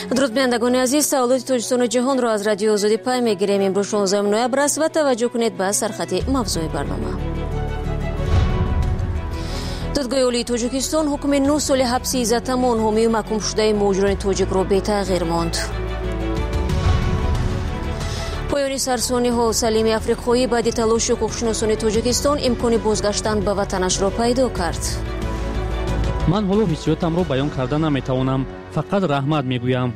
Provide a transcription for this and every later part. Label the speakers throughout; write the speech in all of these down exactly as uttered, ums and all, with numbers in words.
Speaker 1: درود بینندگان عزیز، سوالات توجستان و جهان را از رادیو آزادی پای میگیریم. امروز شانزدهم نوامبر است و توجه کنید به سرخط موضوع برنامه. دادگاه عالی تاجیکستان حکم نه سال حبس عزت امان حامی و محکوم شده مهاجران تاجیک را بی تغییر ماند. پایان سرسانی ها سلیم افریقایی بعد تلاش حقوقشناسان تاجیکستان امکان بازگشتن به وطنش را پیدا کرد.
Speaker 2: من حالا حسیاتم را بیان کرده نمیتوانم، فقط رحمت میگویم.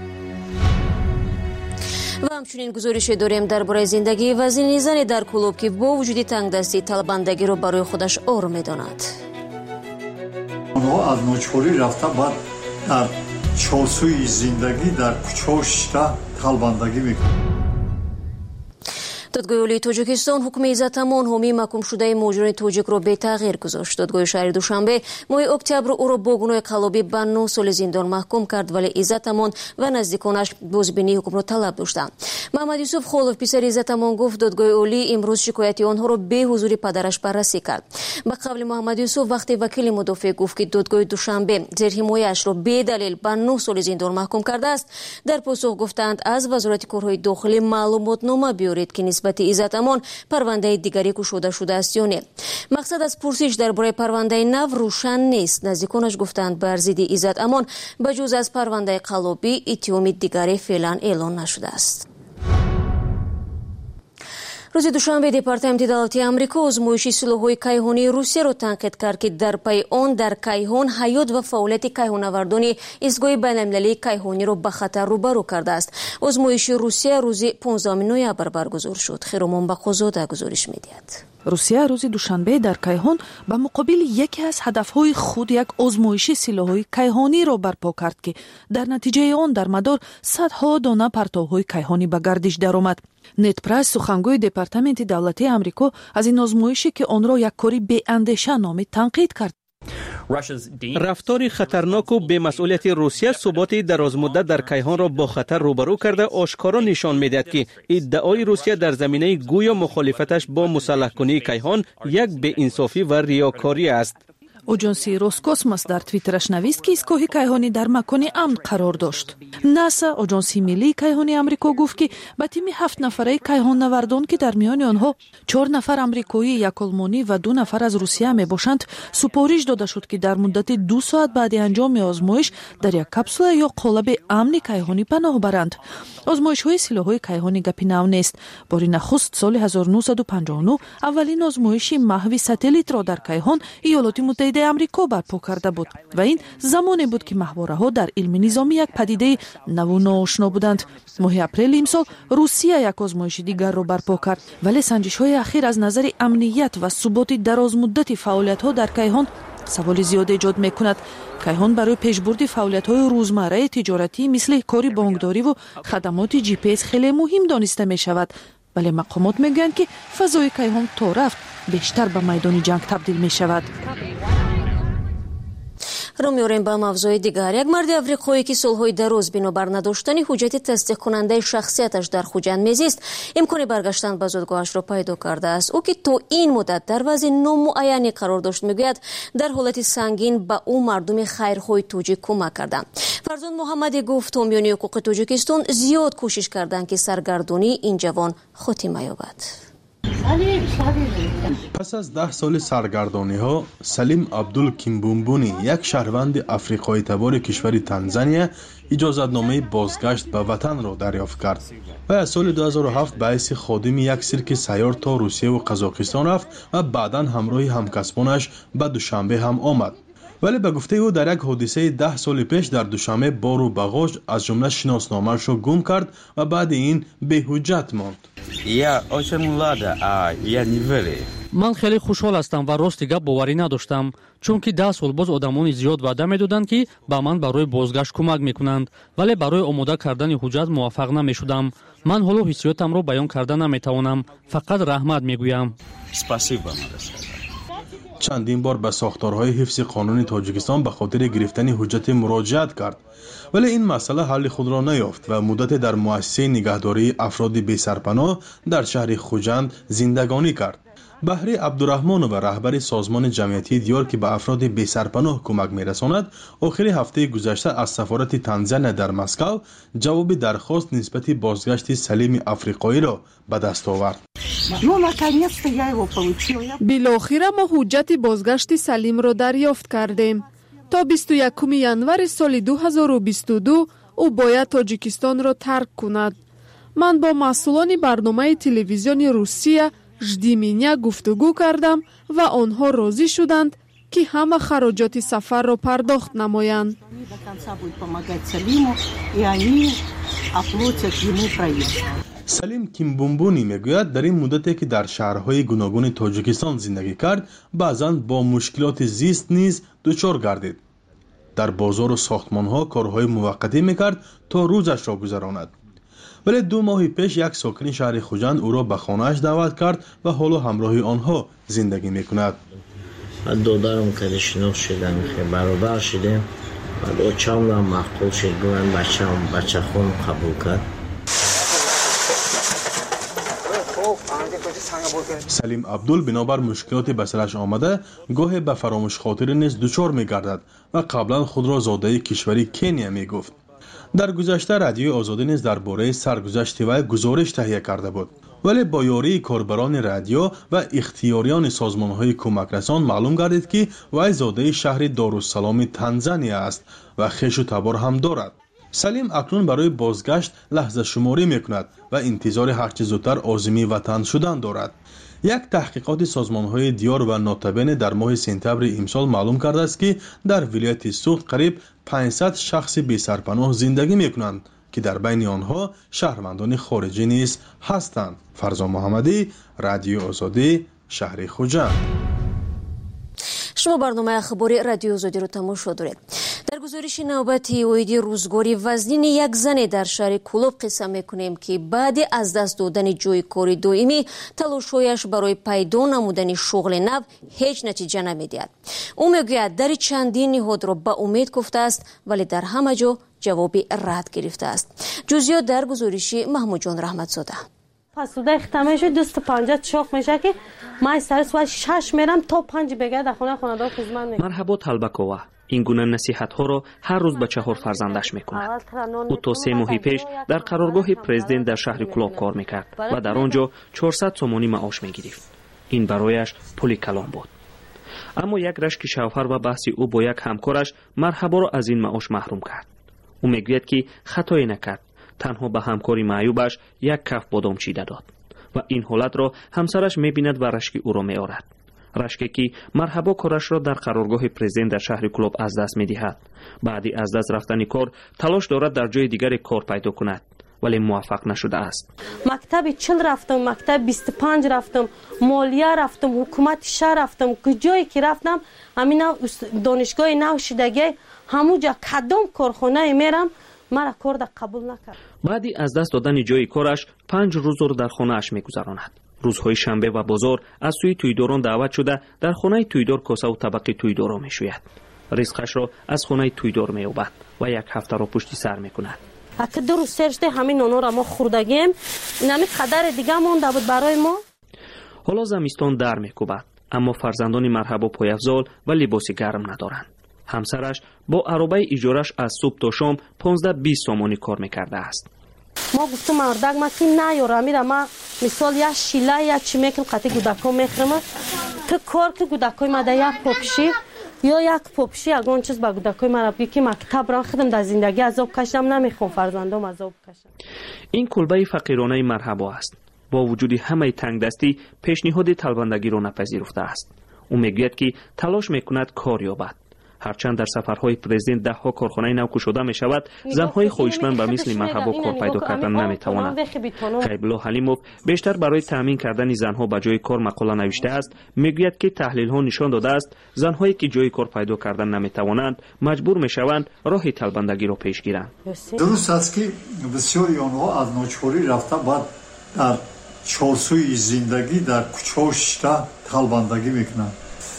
Speaker 1: و همچنین گزارش داریم درباره زندگی وزین زن در کلوب که با وجود تنگدستی طلبندگی را برای خودش آرام می‌داند.
Speaker 3: آنها از نوچوری رفته بعد در چارسوی زندگی در کوچه‌ها طلبندگی می‌کنند.
Speaker 1: دادگاه عالی تاجیکستان حکم عزت امان حامی محکوم شده مهاجران تاجیک را بی تغییر گذاشت. دادگاه شهر دوشنبه ماه اکتبر او را با گناه قلابی به نه سال زندان محکوم کرد، ولی عزت امان و نزدیکانش بازبینی حکم را طلب داشتند. محمد یوسف خالف پسر عزت امان گفت دادگاه عالی امروز شکایت آنها را به حضور پدرش بررسی کرد. به قول محمد یوسف وقتی وکیل مدافع گفت که دادگاه دوشنبه زیر حمایه‌اش را به دلیل به نه سال زندان محکوم کرده است، در پاسخ گفتند از وزارت کارهای داخلی معلومات نامه بیارید که نسبت عزت امان پرونده دیگری گشوده شده است یا نه. مقصد از پرسش درباره پرونده نو روشن نیست. نزدیکانش گفتند بر ضد عزت امان بجز از پرونده قلابی اتهام دیگری فعلا اعلان نشده است. روز دوشنبه دپارتمент دولتی آمریکا آزمایشی سلاح‌های کیهانی روسیه را تنقید کرد که در پی آن در کیهان حیات و فعالیت کیهان‌آوردانی ایستگاه بین‌المللی کیهانی را به خطر روبرو کرده است. آزمایش روسیه روز پانزدهم نوامبر برگزار شد. خیرمان بقازاده گزارش می‌دهد.
Speaker 4: روسیه روز دوشنبه در کیهان به مقابل یکی از هدفهای خود یک آزمایش سلاح‌های کیهانی را برپا کرد که در نتیجه آن در مدار صدها دانه پرتوهای کیهانی به گردش درآمد. نت پرس سخنگوی دپارتمент دولتی آمریکا از این آزمایشی که آن را یک کاری بی‌اندیشه نامید تنقید کرد.
Speaker 5: رفتار خطرناک و بی‌مسئولیت روسیه ثبات درازمدت در کیهان را با خطر روبرو کرده آشکارا نشان می‌دهد که ادعای روسیه در زمینه گویا مخالفتش با مسلح کنی کیهان یک بی‌انصافی و ریاکاری است.
Speaker 4: اجنسی روسکوسموس در توییترش نوشت که ایستگاه کیهانی در مکان امن قرار داشت. ناسا اجنسی ملی کیهانی آمریکا گفت که به تیم هفت نفره کیهان نوردان که در میان آنها چهار نفر آمریکایی، یک آلمانی و دو نفر از روسیه میباشند سپارش داده شد که در مدت دو ساعت بعد انجام آزمایش در یک کپسول یا قالب امن کیهانی پناه برند. آزمایش های سلاح‌های کیهانی گپی نو نیست. بار نخست سال هزار و نهصد و پنجاه و نه اولین آزمایش محو ساتلیت را در کیهان ایالات متحده آمریکا برپا کرده بود و این زمانی بود که ماهواره‌ها در علم نظامی یک پدیده نو و ناآشنا بودند. ماه اپریل امسال روسیه یک آزمایش دیگر را برپا کرد، ولی سنجش‌های اخیر از نظر امنیت و ثبات درازمدت فعالیت‌ها در کیهان سوال زیاد ایجاد می‌کند. کیهان برای پیشبرد فعالیت‌های روزمره تجارتی مثل کاری بانکداری و خدمات جی پی اس خیلی مهم دانسته می‌شود، ولی مقامات میگویند که فضای کیهان تا رفت بیشتر به میدان جنگ تبدیل می‌شود.
Speaker 1: رو میاریم به موضوع دیگر. یک مرد افریقایی که سالهای دراز بنابر نداشتن حجت تصدیق کننده شخصیتش در خوجند میزیست امکان برگشتن به زادگاهش را پیدا کرده است. او که تا این مدت در وضع نامعینی قرار داشت میگوید در حالت سنگین به او مردم خیرخواه تاجیک کمک کردند. فرزند محمدی گفت حامیان حقوق تاجیکستان زیاد کوشش کردند که سرگردانی این جوان خاتمه یابد.
Speaker 6: پس از ده سال سرگردانی ها سلیم عبدول کیمبومبونی یک شهروند افریقایی تبار کشور تانزانیا اجازتنامه بازگشت به وطن را دریافت کرد و از سال دو هزار و هفت به حیث خادم یک سیرک سیار تا روسیه و قزاقستان رفت و بعداً همراه همکسبانش به دوشنبه هم آمد. ولی به گفته او در یک حادثه ده سال پیش در دوشنبه بار و باگاژ از جمله شناسنامه‌اش را گم کرد و بعد این به حجت ماند.
Speaker 2: من خیلی خوشحال هستم و راست گپ باوری نداشتم، چون که ده سال باز آدمان زیاد وعده میدادند که به من برای بازگشت کمک میکنند، ولی برای آماده کردن حجت موفق نمیشدم. من حالا حسیاتم را بیان کرده نمیتوانم، فقط رحمت میگویم.
Speaker 6: چندین بار به ساختارهای حفظ قانون تاجیکستان به خاطر گرفتن حجت مراجعت کرد، ولی این مسئله حل خود را نیافت و مدت در مؤسسه نگهداری افراد بی سرپناه در شهر خوجند زندگانی کرد. بهری عبدالرحمن و رهبر سازمان جمعیتی دیار که به افراد بی‌سرپناه کمک می‌رساند، آخر هفته گذشته از سفارت تانزانیا در مسکو جواب درخواست نسبت بازگشت سلیم افریقایی را به دست آورد.
Speaker 4: بالاخره ما حجت بازگشت سلیم را دریافت کردیم. تا بیست و یکم январи سال دو هزار و بیست و دو او باید تاجیکستان را ترک کند. من با مسئولان برنامه تلویزیون روسیه жди меня گفتگو کردم و آنها راضی شدند که همه خراجات سفر را پرداخت نمایند.
Speaker 6: سلیم کیمبومبونی میگوید در این مدتی که در شهرهای گوناگون تاجیکستان زندگی کرد، بعضاً با مشکلات زیست نیز دچار گردید. در بازار و ساختمان‌ها کارهای موقتی میکرد تا روزش را گذراند. ولی دو ماه پیش یک ساکن شهر خوجند او را به خانه‌اش دعوت کرد و حالا همراه آنها زندگی میکند.
Speaker 7: دادرم که شناخت شدم که برادر شدیم و بچه‌ام را مقبول شد، من بچه‌ام بچه خون قبول کرد.
Speaker 6: سلیم عبدول بنابر مشکلات به سرش آمده گاهی به فراموش خاطری نیز دچار می‌گردد و قبلا خود را زاده کشوری کنیا میگفت. در گذشته رادیو آزادی نیز درباره سرگذشت وی گزارش تهیه کرده بود، ولی با یاری کاربران رادیو و اختیاریان سازمان‌های کمکرسان معلوم گردید که وی زاده شهر دارالسلام تانزانیا است و خویش و تبار هم دارد. سلیم اکنون برای بازگشت لحظه شماری میکند و انتظار هرچه زودتر عازم وطن شدن دارد. یک تحقیقات سازمان‌های دیار و ناتبین در ماه سپتامبر امسال معلوم کرده است که در ولایت سوخت قریب پانصد شخص بی سرپناه زندگی میکنند که در بین آنها شهروندان خارجی نیز هستند. فرزا محمدی، رادیو آزادی، شهر خوجند.
Speaker 1: شما برنامه اخباری رادیو آزادی رو تماشا دارید. در گزارش نوبتی اویدی روزگاری وزنین یک زن در شهر کلوب قصه میکنیم که بعد از دست دادن جای کاری دائمی تلاش‌هایش برای پیدا نمودن شغل نو هیچ نتیجه نمیدهد. او میگوید در چندین نهاد را به امید گفته است ولی در همه جا جوابی رد گرفته است. جزئیات در گزارش محمود جان رحمتزاده.
Speaker 8: پسوده ختمه شد دوست پنجاه چاق میشه که من سر سوال شش میرم تا پنج بگه در خونه خاندار خدمت میکنم.
Speaker 5: مرحبا طلبکوه این گونه نصیحت ها را هر روز به چهار فرزندش میکند. او تا سه ماه پیش در قرارگاه پرزیدنت در شهر کلاب کار میکرد و در آنجا چهارصد سومانی معاش میگرفت. این برایش پولی کلان بود. اما یک رشک شوهر و بحث او با یک همکارش مرحبا را از این معاش محروم کرد. او میگوید که خطایی نکرد، تنها به همکاری معیوبش یک کف بادام چیده داد و این حالت را همسرش میبیند و رشک او را میآرد. رشکی که مرحبا کارش را در قرارگاه پرزیدنت در شهر کلوب از دست میدهد. بعدی از دست رفتن کار تلاش دارد در جای دیگر کار پیدا کند ولی موفق نشده است.
Speaker 8: مکتب چل رفتم، مکتب بیست و پنج رفتم، مالیه رفتم، حکومت شهر رفتم، کجایی که رفتم همین دانشگاه نوشیدگی همونجا کدام کارخانه میرم مرا کار در قبول نکرد.
Speaker 5: بعدی از دست دادن جای کارش پنج روز را در خانه اش میگذراند. روزهای شنبه و بازار از سوی تویداران دعوت شده در خانه تویدار کاسه و طبق تویدار را میشوید. رزقش را از خانه تویدار مییابد و یک هفته را پشت سر میکند.
Speaker 8: اگه دو روز سرشته همین نانو را ما خوردگیم اینمی قدر دیگه مونده بود برای ما.
Speaker 5: حالا زمستان در میکوبد اما فرزندان مرحبا پایافزال و لباس گرم ندارند. همسرش با عربه اجارش از صبح تا شام پانزده بیست سومانی کار میکرده است.
Speaker 8: ما گفتم مردک ما که نه یارا میرم ما مثال یا شیله یا چی میکنم قطعی گودکا میخرم که کار که گودکای ما در یک پاپشی یا یک پاپشی اگران چیز با گودکای ما را بگی که مکتب را خودم در زندگی عذاب کشیدم نمیخوام فرزندم عذاب کشم.
Speaker 5: این کلبه فقیرانه مرحبا است. با وجود همه تنگ دستی پیشنهاد طلبندگی را نپذیرفته است. او میگوید که تلاش میکند کار یابد. هرچند در سفرهای پرزیدنت ده ها کارخانه نو گشوده می شود، زنهای خواهشمند به مثل مرحبا کار پیدا کردن نمی توانند. خیبلا حلیموف بیشتر برای تامین کردن زنها به جای کار مقاله نوشته است. میگوید که تحلیل ها نشان داده است زنهایی که جای کار پیدا کردن نمی توانند مجبور می شوند راه طلبندگی را پیش گیرند.
Speaker 3: درست است که بسیاری آنها از ناچاری رفته بعد در چارسوی زندگی در کوچه‌ها شده طلبندگی میکنند.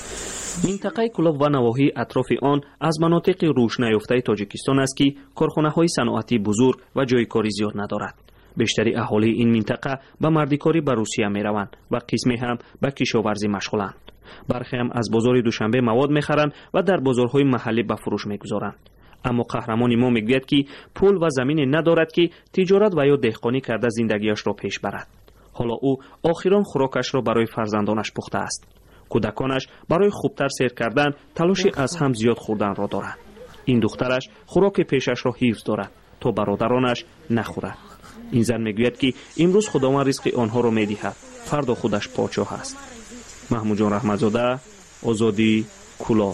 Speaker 5: منطقه کلوب و نواحی اطراف آن از مناطق روش نیافته تاجیکستان است که کارخانه‌های صنعتی بزرگ و جای کاری زیاد ندارد. بیشتری اهالی این منطقه به مردیکاری به روسیه می روند و قسمی هم به کشاورزی مشغولند. برخی هم از بازار دوشنبه مواد میخرند و در بازارهای محلی به فروش میگذارند. اما قهرمان ما میگوید که پول و زمین ندارد که تجارت و یا دهقانی کرده زندگیش را پیش برد. حالا او آخران خوراکش را برای فرزندانش پخته است. کودکانش برای خوبتر سیر کردن تلاشی از هم زیاد خوردن را دارند. این دخترش خوراک پیشش را حفظ دارد تا برادرانش نخورد. این زن میگوید که امروز خداوند رزق آنها را میدهد، فردا خودش پادشاه است. محمود جان رحمتزاده، آزادی، کلاه.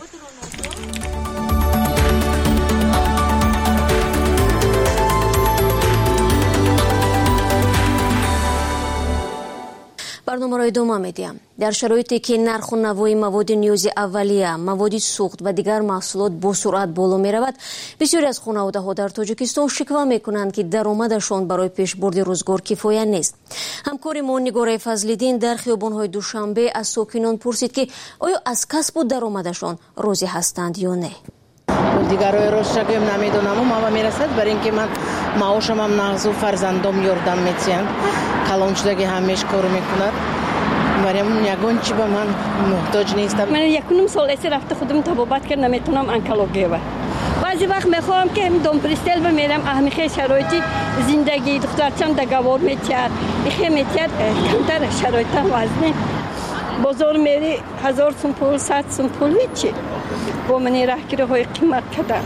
Speaker 1: برنامه را ادامه میدیم. در شرایطی که نرخ و نوای مواد نیاز اولیه، مواد سوخت و دیگر محصولات با سرعت بالا می رود، بسیاری از خانواده ها در تاجیکستان شکوه می کنند که درآمدشان برای پیشبرد روزگار کفایت نیست. همکار ما نگاره فضل‌الدین در خیابان‌های دوشنبه از ساکنان پرسید که آیا از کسب و درآمدشان راضی هستند یا نه.
Speaker 9: دیگرای روز شکم نمیدونم و ما میرسد برای اینکه من معاشم هم نغز و فرزندم یاردم میتیم کلان شدگی همیش کار میکند برای من یکون چی به من محتاج نیستم.
Speaker 10: من یکونم سال ایسی رفته خودم تبابت کرد نمیتونم انکلوگی و بعضی وقت میخوام که هم دوم پریستل بمیرم اهمیخه شرایطی زندگی دخترچم دگوار میتید ایخه میتید کمتر شرایطم وزنه بازار میری هزار سون پول صد سون پول هیچی با منی رهگیره های قیمت کدن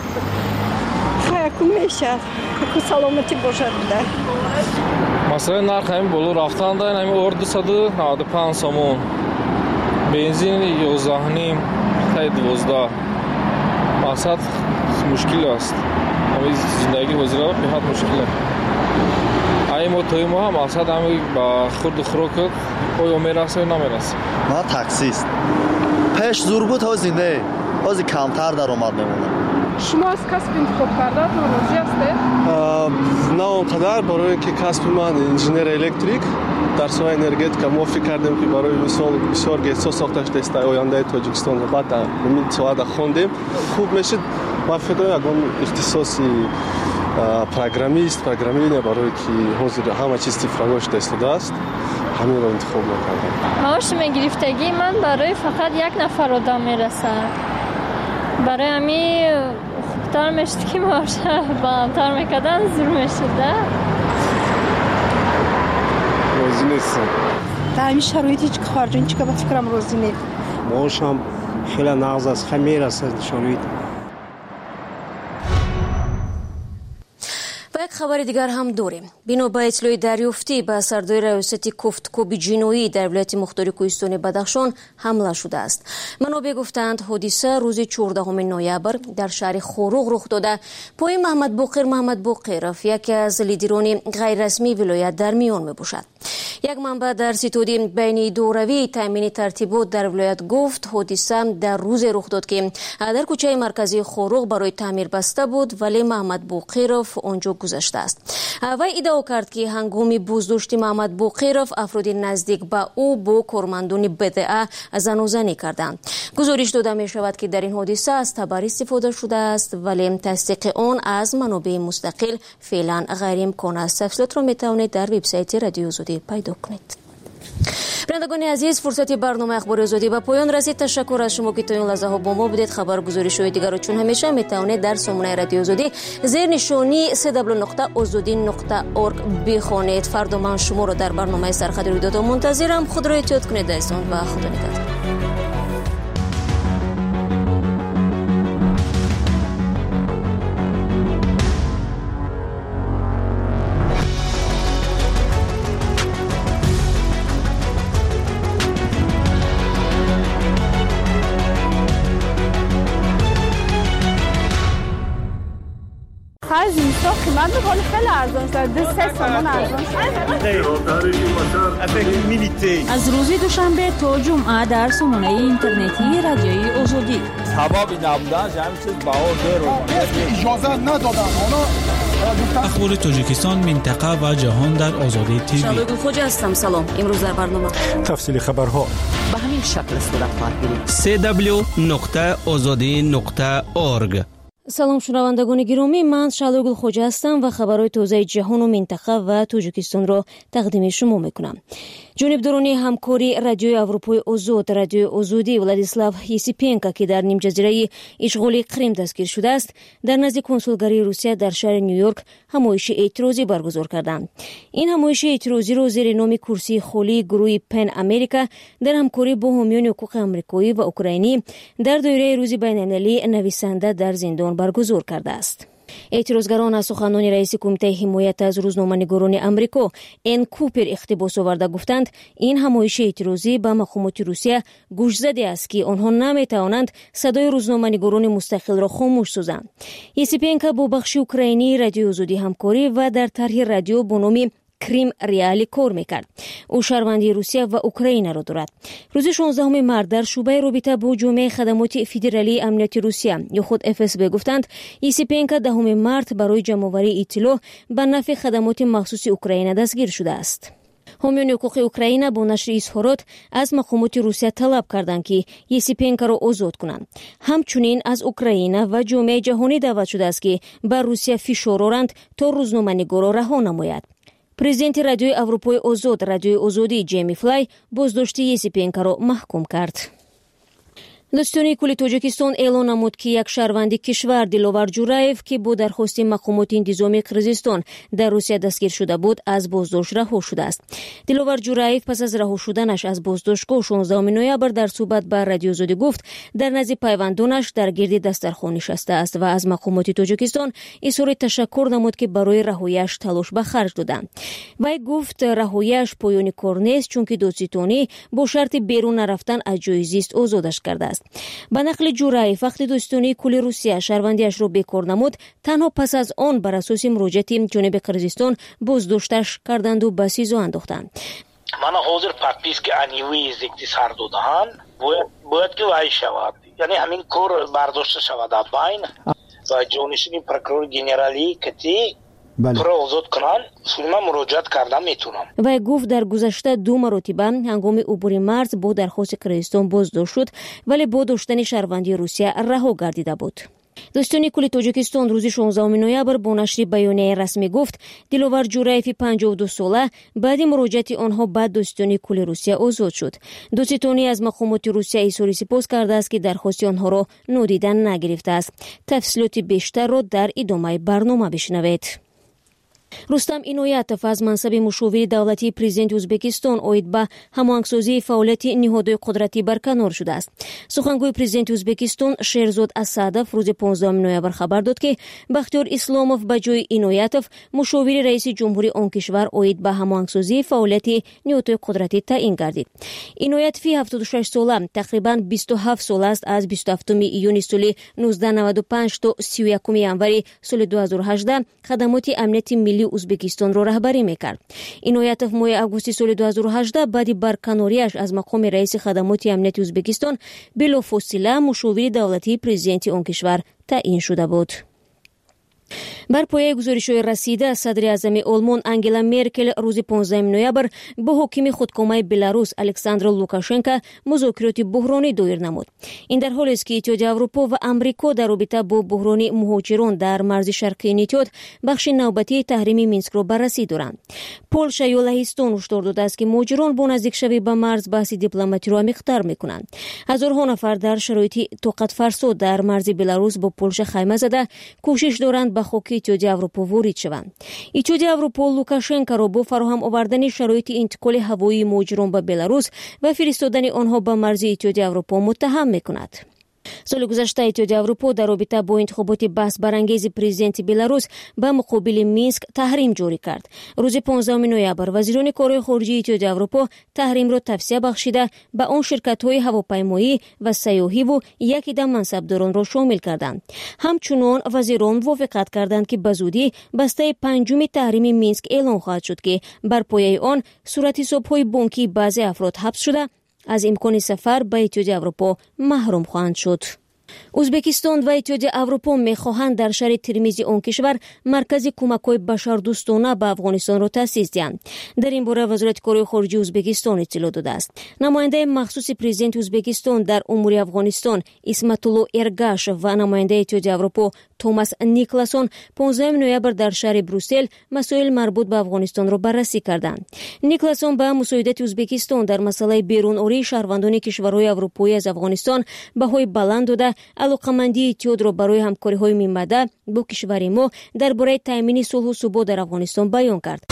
Speaker 10: خیلی میشه که سلامتی باشد بده.
Speaker 11: مثلا نرخ همین بلو رفتن دارن همین اور دویست و نود و پنج سومون بنزین یازده نیم تا دوازده مقصد مشکل است. همین زندگی وزیرا بهت مشکل است. ای ما توی ما هم مقصد همین با خورد خوراک آیا میرسه یا نمیرسه.
Speaker 12: ما تاکسیست. پیش زور بود ها زنده. بازی کمتر درآمد میمونه.
Speaker 13: شما از کسب انتخاب کرده تو راضی هستید؟
Speaker 14: نه اونقدر برای اینکه کسب من انجینر الکتریک در سوی انرژتیک ما فکر کردیم که برای مثال بسیار گیسا ساختش دست آینده تاجیکستان بعد در همین ساعت خوندیم خوب میشه. ما فکر کنم اختصاصی پروگرامیست پروگرامینگ برای که حاضر همه چیز تفراغش دست است همین رو انتخاب کردم.
Speaker 15: معاش گرفتگی من برای فقط یک نفر آدم میرسه. برای همین خوبتر میشد که معاش بالاتر میکردن زور میشد.
Speaker 14: راضی نیستم.
Speaker 13: در همین شرایطی که خارجین چیکار به فکرم راضی نیست.
Speaker 16: معاش هم خیلی نغز است خیلی میرسه شرایط.
Speaker 1: یک خبر دیگر هم داریم. بنا به اطلاع دریافتی به سردار ریاست کوفتکوب جنایی در ولایت مختار کوهستان بدخشان حمله شده است. منابع گفتند حادثه روز چهاردهم نوامبر در شهر خوروغ رخ داده. پای محمد باقر محمد باقرов یکی از لیدران غیر رسمی ولایت در میان می باشد. یک منبع در ستاد بین دوروی تامین ترتیبات در ولایت گفت حادثه در روز رخ داد که در کوچه مرکزی خوروغ برای تعمیر بسته بود ولی محمد باقرов آنجا گذشته است. وی ادعا کرد که هنگام بازداشت محمد باقرov افراد نزدیک به او با کارمندان بدعه زنوزنی کردند. گزارش داده می شود که در این حادثه از تبر استفاده شده است ولی تصدیق آن از منابع مستقل فعلا غیر امکان است. تفصیلات را می توانید در وبسایت رادیو آزادی پیدا کنید. بینندگان عزیز فرصتی برنامه اخبار آزادی به پایان رسید. تشکر از شما که تا این لحظه ها با ما بودید. خبرگزاری‌های دیگر را چون همیشه می توانید در سامانه رادیو آزادی زیر نشانی دبلیو دبلیو دبلیو نقطه آزادی نقطه اورگ بخوانید. فردا من شما را در برنامه سرخط رویداد منتظرم. خود را احتیاط کنید دوستان و خدا نگهدار.
Speaker 13: زمستان قیمت میکنه خیلی ارزان شده. دو سه سامان ارزان شده.
Speaker 4: از روز دوشنبه تا جمعه در سامانه اینترنتی رادیوی آزادی.
Speaker 17: سببی نبودن همین چیز بهار داره.
Speaker 18: اجازه ندادن.
Speaker 19: اخبار تاجیکستان منطقه و جهان در آزادی تیوی.
Speaker 1: شادو خوجا هستم. سلام. امروز در برنامه
Speaker 18: تفصیل خبرها
Speaker 20: به همین شکل صورت خواهد گرفت.
Speaker 5: دبلیو دبلیو دبلیو نقطه آزادی نقطه اورگ
Speaker 1: салом шунавандагони гиромӣ, ман Шалогул Хоҷа ҳастам ва хабарҳои тозаи ҷаҳону минтақа ва Тоҷикистонро тақдими шумо мекунам. ҷонибдорони ҳамкори Радиои Аврупои Озод, Радиои Озодӣ Владислав Есипенко, ки дар нимҷазираи ишғоли Крим дастгир шудааст, дар назди консулгарии Русия дар шаҳри Нью-Йорк ҳамоиши эътирозӣ баргузор карданд. Ин ҳамоиши эътирозиро зери номи курсии холии гурӯҳи Пен Америка дар ҳамкорӣ бо ҳомиёни ҳуқуқи амрикоӣ ва украинӣ дар доираи рӯзи байналмилалии нависанда дар зиндон баргузор кардааст. эътирозгарон аз суханони раиси кумитаи ҳимоят аз рӯзноманигорони Амрико Эн Купер иқтибос оварда гуфтанд, ин ҳамоиши эътирозӣ ба мақомоти Русия гӯшзаде аст, ки онҳо наметавонанд садои рӯзноманигорони мустақилро хомӯш созанд. Есипенко бо бахши украинии Радиои Озодӣ ҳамкорӣ ва дар тарҳи радио бо номи Крим Реали кор мекард. ӯ шаҳрвандии Русия ва Украинаро дорад. рӯзи шонздаҳуми март дар шӯъбаи робита бо ҷомеаи хадамоти федералии амнияти Русия ё худ эф эс бэ гуфтанд, Есипенко даҳуми март барои ҷамъоварии иттилоъ ба нафъи хадамоти махсуси Украина дастгир шудааст. ҳомиёни ҳуқуқи Украина бо нашри изҳорот аз мақомоти Русия талаб карданд, ки Есипенкоро озод кунанд. ҳамчунин аз Украина ва ҷомеаи ҷаҳонӣ даъват шудааст, ки бар Русия фишор оранд, то рӯзноманигорро раҳо намояд. Президенти Радиои Аврупои Озод, Радиои Озодӣ Ҷейми Флай боздоштии Есипенкоро маҳкум кард. Достонии кули Тоҷикистон эълон намуд, ки як шаҳрванди кишвар Диловар Ҷураев, ки бо дархости мақомоти интизоми Қирғизистон дар Русия дастгир шуда буд, аз боздошт раҳо шудааст. Диловар Ҷураев пас аз раҳо шуданаш аз боздоштгоҳ шонздаҳуми ноябр дар суҳбат ба Радиои Озодӣ гуфт, дар назди пайвандонаш дар гирди дастархон нишастааст ва аз мақомоти Тоҷикистон изҳори ташаккур намуд, ки барои раҳояш талош ба харҷ доданд. Вай гуфт, раҳояш поёни кор нест, чунки додситонӣ бо шарти берун нарафтан аз ҷойи зист озодаш кардааст. Ба нақли Ҷураев, вақти дӯстонии кули Русия шаҳрвандиашро бекор намуд, танҳо пас аз он бар асоси муроҷиати ҷониби Қирғизистон боздошташ карданду ба СИЗО андохтанд.
Speaker 20: Мана ҳозир подписки анивии зикти сар додаҳанд, бояд ки вай шавад, яъне ҳамин кор бардошта шавад аз байн ва ҷонишини прокурори генералӣ кати пурра озод кунанд, ман муроҷиат карда метавонам.
Speaker 1: Вай гуфт, дар гузашта ду маротиба ҳангоми убури марз бо дархости Қирғизистон боздошт шуд, вале бо доштани шаҳрвандии Русия раҳо гардида буд. Достонии кули Тоҷикистон рӯзи шонздаҳуми ноябр бо нашри баёнияи расмӣ гуфт, Диловар Ҷураеви панҷоҳу ду сола баъди муроҷиати онҳо ба достонии кули Русия озод шуд. Дӯститонӣ аз мақомоти Русия изҳори сипос кардааст, ки дархости онҳоро нодида нагирифтааст. Тафсилоти бештарро дар идомаи барнома бишнавед. Рустам Иноятов аз мансаби мушовири давлатии президенти Ӯзбекистон оид ба ҳамоҳангсозии фаъолияти ниҳодҳои қудратӣ барканор шудааст. Сухангӯи президенти Ӯзбекистон Шерзод Асадов рӯзи понздаҳуми ноябр хабар дод, ки Бахтиёр Исломов ба ҷои Иноятов мушовири раиси ҷумҳури он кишвар оид ба ҳамоҳангсозии фаъолияти ниҳодҳои қудратӣ таъин гардид. Иноятови ҳафтоду шаш сола тақрибан бисту ҳафт сол аст аз бисту ҳафтуми июни соли нуздаҳ наваду панҷ то сию якуми январи соли ду ҳазору ҳаждаҳ хадамоти амнияти миллӣ Ӯзбекистонро раҳбарӣ мекард. Иноятов моҳи августи соли ду ҳазору ҳаждаҳ баъди барканориаш аз мақоми раиси хадамоти амнияти Ӯзбекистон билофосила мушовири давлатии президенти он кишвар таъин шуда буд. бар пояи гузоришҳои расида садри аъзами Олмон Ангела Меркел рӯзи понздаҳуми ноябр бо ҳокими худкомаи Беларус Александр Лукашенко музокироти буҳронӣ доир намуд. ин дар ҳолест, ки Иттиҳоди Аврупо ва Амрико дар робита бо буҳрони муҳоҷирон дар марзи шарқии ин иттиҳод бахши навбатии таҳрими Минскро баррасӣ доранд. Полша ё Лаҳистон ҳушдор додааст, ки муҳоҷирон бо наздикшавӣ ба марз баҳси дипломатиро амиқтар мекунанд. ҳазорҳо нафар дар шароити тоқатфарсо дар марзи Беларус бо Полша хайма зада кӯшиш доранд ба хоки Иттиҳоди Аврупо ворид шаванд. Иттиҳоди Аврупо Лукашенкоро бо фароҳам овардани шароити интиқоли ҳавоии муҳоҷирон ба Беларус ва фиристодани онҳо ба марзи Иттиҳоди Аврупо муттаҳам мекунад. соли гузашта Иттиҳоди Аврупо дар робита бо интихоботи баҳсбарангези президенти Беларус ба муқобили Минск таҳрим ҷорӣ кард. рӯзи понздаҳуми ноябр вазирони корҳои хориҷии Иттиҳоди Аврупо таҳримро тавсия бахшида ба он ширкатҳои ҳавопаймоӣ ва сайёҳиву якида мансабдоронро шомил карданд. ҳамчунон вазирон мувофиқат карданд, ки ба зудӣ бастаи панҷуми таҳрими Минск эълон хоҳад шуд, ки бар пояи он суратҳисобҳои бонкии баъзе афрод ҳабс шуда аз имкони сафар ба Иттиҳоди Аврупо маҳрум хоҳанд шуд. узбекистон ва иттиҳоди аврупо мехоҳанд дар шаҳри тирмизи он кишвар маркази кӯмакҳои башардӯстона ба афғонистонро таъсис диҳанд. дар ин бора вазорати кори хориҷии узбекистон иттилоъ додааст. намояндаи махсуси президенти узбекистон дар умури афғонистон исматулло эргашев ва намояндаи иттиҳоди аврупо томас никласон понздаҳуми ноябр дар шаҳри брюссел масоил марбут ба афғонистонро баррасӣ карданд. никласон ба мусоидати узбекистон дар масъалаи берунории шаҳрвандони кишварҳои аврупоӣ аз афғонистон баҳои баланд дода алоқамандии иттиҳодро барои ҳамкориҳои минбаъда бо кишвари мо дар бораи таъмини сулҳу субот дар афғонистон баён кард.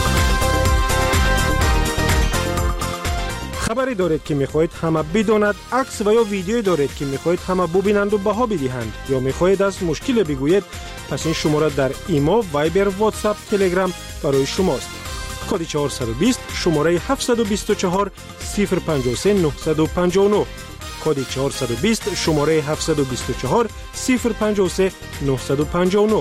Speaker 18: خبری دارید که میخواهید همه بداند، عکس و یا ویدیویی دارید که میخواهید همه ببینند و بها بدهند یا میخواهید از مشکل بگویید، پس این شماره در ایمو، وایبر، واتساپ، تلگرام برای شماست. کد چهارصد و بیست شماره هفتصد و بیست و چهار صفر پنجاه و سه نهصد و پنجاه و نه. کد چهارصد و بیست شماره هفتصد و بیست و چهار صفر پنجاه و سه نهصد و پنجاه و نه.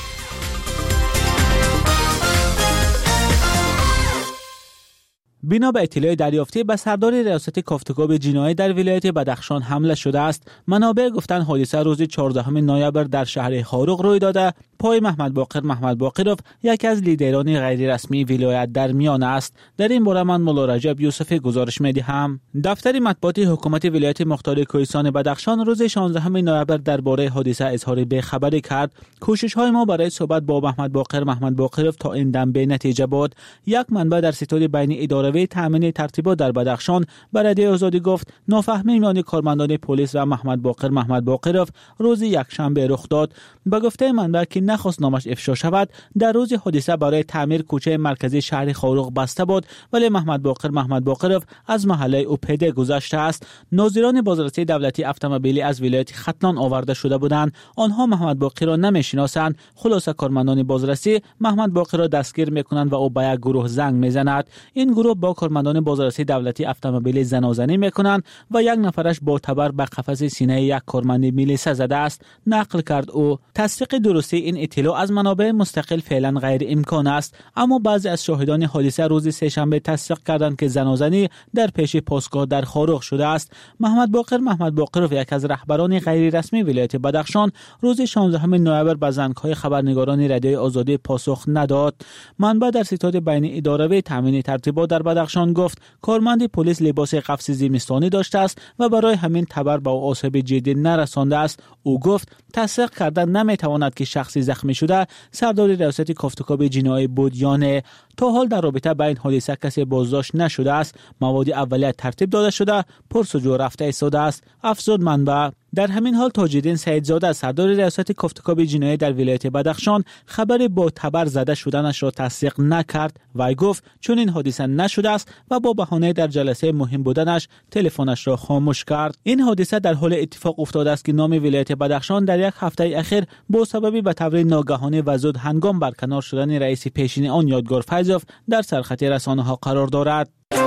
Speaker 21: بنا به اطلاع دریافتی به سردار ریاست کافتکاب جنایی در ولایت بدخشان حمله شده است. منابع گفتند حادثه روز چهاردهم نوامبر در شهر خاروق روی داده. پای محمد باقر محمد باقرов یکی از لیدران غیر رسمی ولایت در میان است. در این باره من مولا رجب یوسفی گزارش می‌دهم. دفتر مطبوعات حکومت ولایت مختار کوهستان بدخشان روز شانزدهم نوامبر درباره حادثه اظهار بی‌خبری کرد. کوشش‌های ما برای صحبت با محمد باقر محمد باقرov تا این دم به نتیجه بود. یک منبع در ستاد بین اداره تامین ترتیبات در بدخشان به رادیو آزادی گفت نافهمی میان کارمندان پلیس و محمد باقر محمد باقرov روز یکشنبه رخ داد. به گفته منبع که نخواست نامش افشا شود، در روز حادثه برای تعمیر کوچه مرکزی شهر خاروق بسته بود، ولی محمد باقر محمد باقرov از محله او پیاده گذشته است. ناظران بازرسی دولتی اتومبیلی از ولایت ختلان آورده شده بودند. آنها محمد باقر را نمیشناسند. خلاصه کارمندان بازرسی محمد باقر را دستگیر میکنند و او به یک گروه زنگ میزند. این گروه با کارمندان بازرسی دولتی اتومبیلی زنازنی میکنند و یک نفرش با تبر به قفس سینه یک کارمند میلیسا زده است، نقل کرد او. تصدیق درستی این اطلاع از منابع مستقل فعلا غیر امکان است، اما بعضی از شاهدان حادثه روز سه‌شنبه تصدیق کردند که زنازنی در پیش پاسگاه در خاروق شده است. محمد باقر محمد باقرov یک از رهبران غیر رسمی ولایت بدخشان روز شانزدهم نوامبر به زنگ‌های خبرنگاران رادیوی آزادی پاسخ نداد. منبع در ستاد بین اداره تامین ترتیبات در بدخشان گفت کارمند پلیس لباس قفس زمستانی داشته است و برای همین تبر به او آسیب جدی نرسانده است. او گفت تصدیق کردن نمیتواند که شخصی زخمی شده سردار ریاست کافتکاب جنایی بود یا نه. تا حال در رابطه با این حادثه کسی بازداشت نشده است. مواد اولیه ترتیب داده شده، پرسجو رفته ایستاده است. افزود منبع. در همین حال تاج‌الدین سعیدزاده سردار ریاست کافتکاب جنایی در ولایت بدخشان خبر با تبر زده شدنش را تصدیق نکرد و گفت چون این حادثه نشده است و با بهانه در جلسه مهم بودنش تلفنش را خاموش کرد. این حادثه در حال اتفاق افتاده است که نام ولایت بدخشان در یک هفته اخیر با سبب به طور ناگهانی و زود هنگام برکنار شدن رئیس پیشین آن یادگار فیضوف در سرخط رسانه‌ها قرار دارد.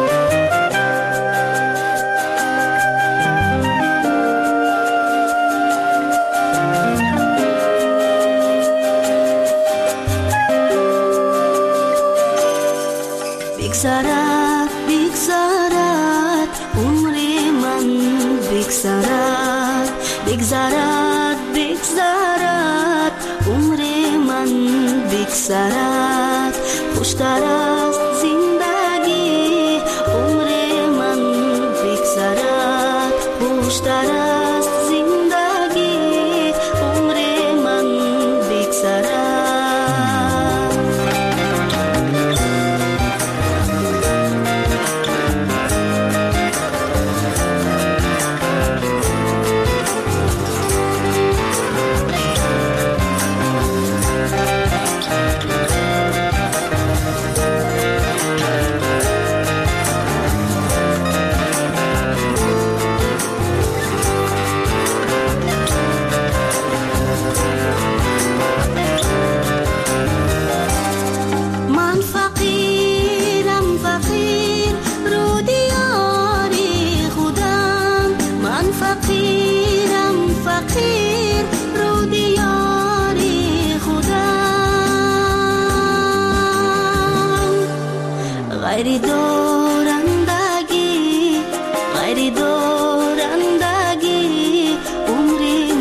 Speaker 22: بگذرد بگذرد عمر من بگذرد بگذرد بگذرد عمر من بگذرد خوشتر از زندگی عمر من بگذرد خوشتر از زندگی عمر من بگذرد. غیری دارندگی غیری دارندگی عمری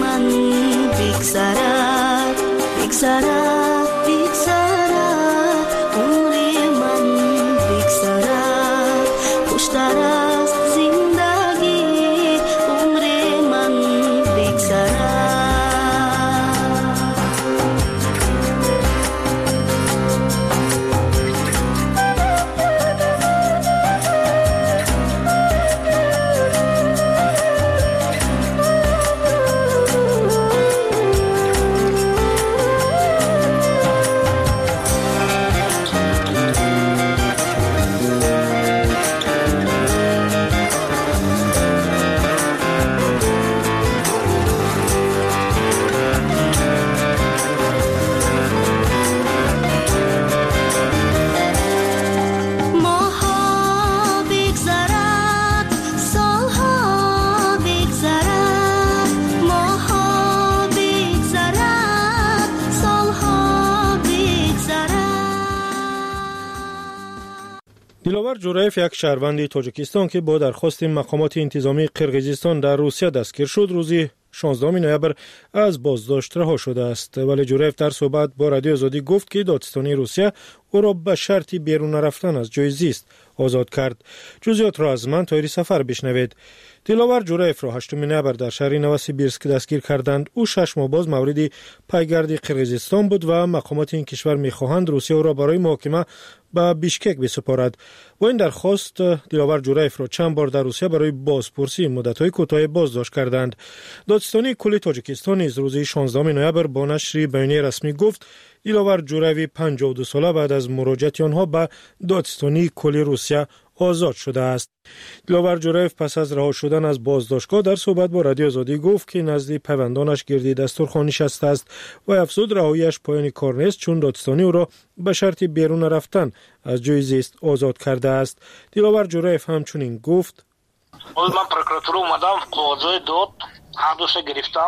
Speaker 18: دیلاور جورایف یک شهروند تاجیکستان که با درخواست مقامات انتظامی قرقیزستان در روسیه دستگیر شد روز شانزدهم نوامبر از بازداشت رها شده است. ولی جورایف در صحبت با رادیو آزادی گفت که دادستانی روسیه او را به شرطی بیرون رفتن از جای زیست آزاد کرد. جزئیات را از من تایری سفر بشنوید. دیلاور جورایف را هشتم نوامبر در شهر نوسیبیرسک دستگیر کردند. او شش ماه باز مورد پایگرد قرقیزستان بود و مقامات این کشور می‌خواهند روسیه او را برای محاکمه به بیشکک بسپارد. با این درخواست دیلاور جورایف را چند بار در روسیه برای بازپرسی مدت‌های کوتاه بازداشت کردند. دادستانی کل تاجیکستان نیز روز شانزدهم نوامبر با نشر بیانیه رسمی گفت دیلاور جورایف پنجاه و دو ساله بعد از مراجعت آنها به دادستانی کل روسیه آزاد شده است. دیلاور جورایف پس از رها شدن از بازداشتگاه در صحبت با رادیو آزادی گفت که نزد پیوندانش گردی دسترخوان نشسته است و افزود رهاییش پایان کار نیست چون دادستانی او را به شرط بیرون رفتن از جای زیست آزاد کرده است. دیلاور جورایف همچنین گفت
Speaker 20: من پروکراتور اومدم قاضی داد هر دوش گرفتم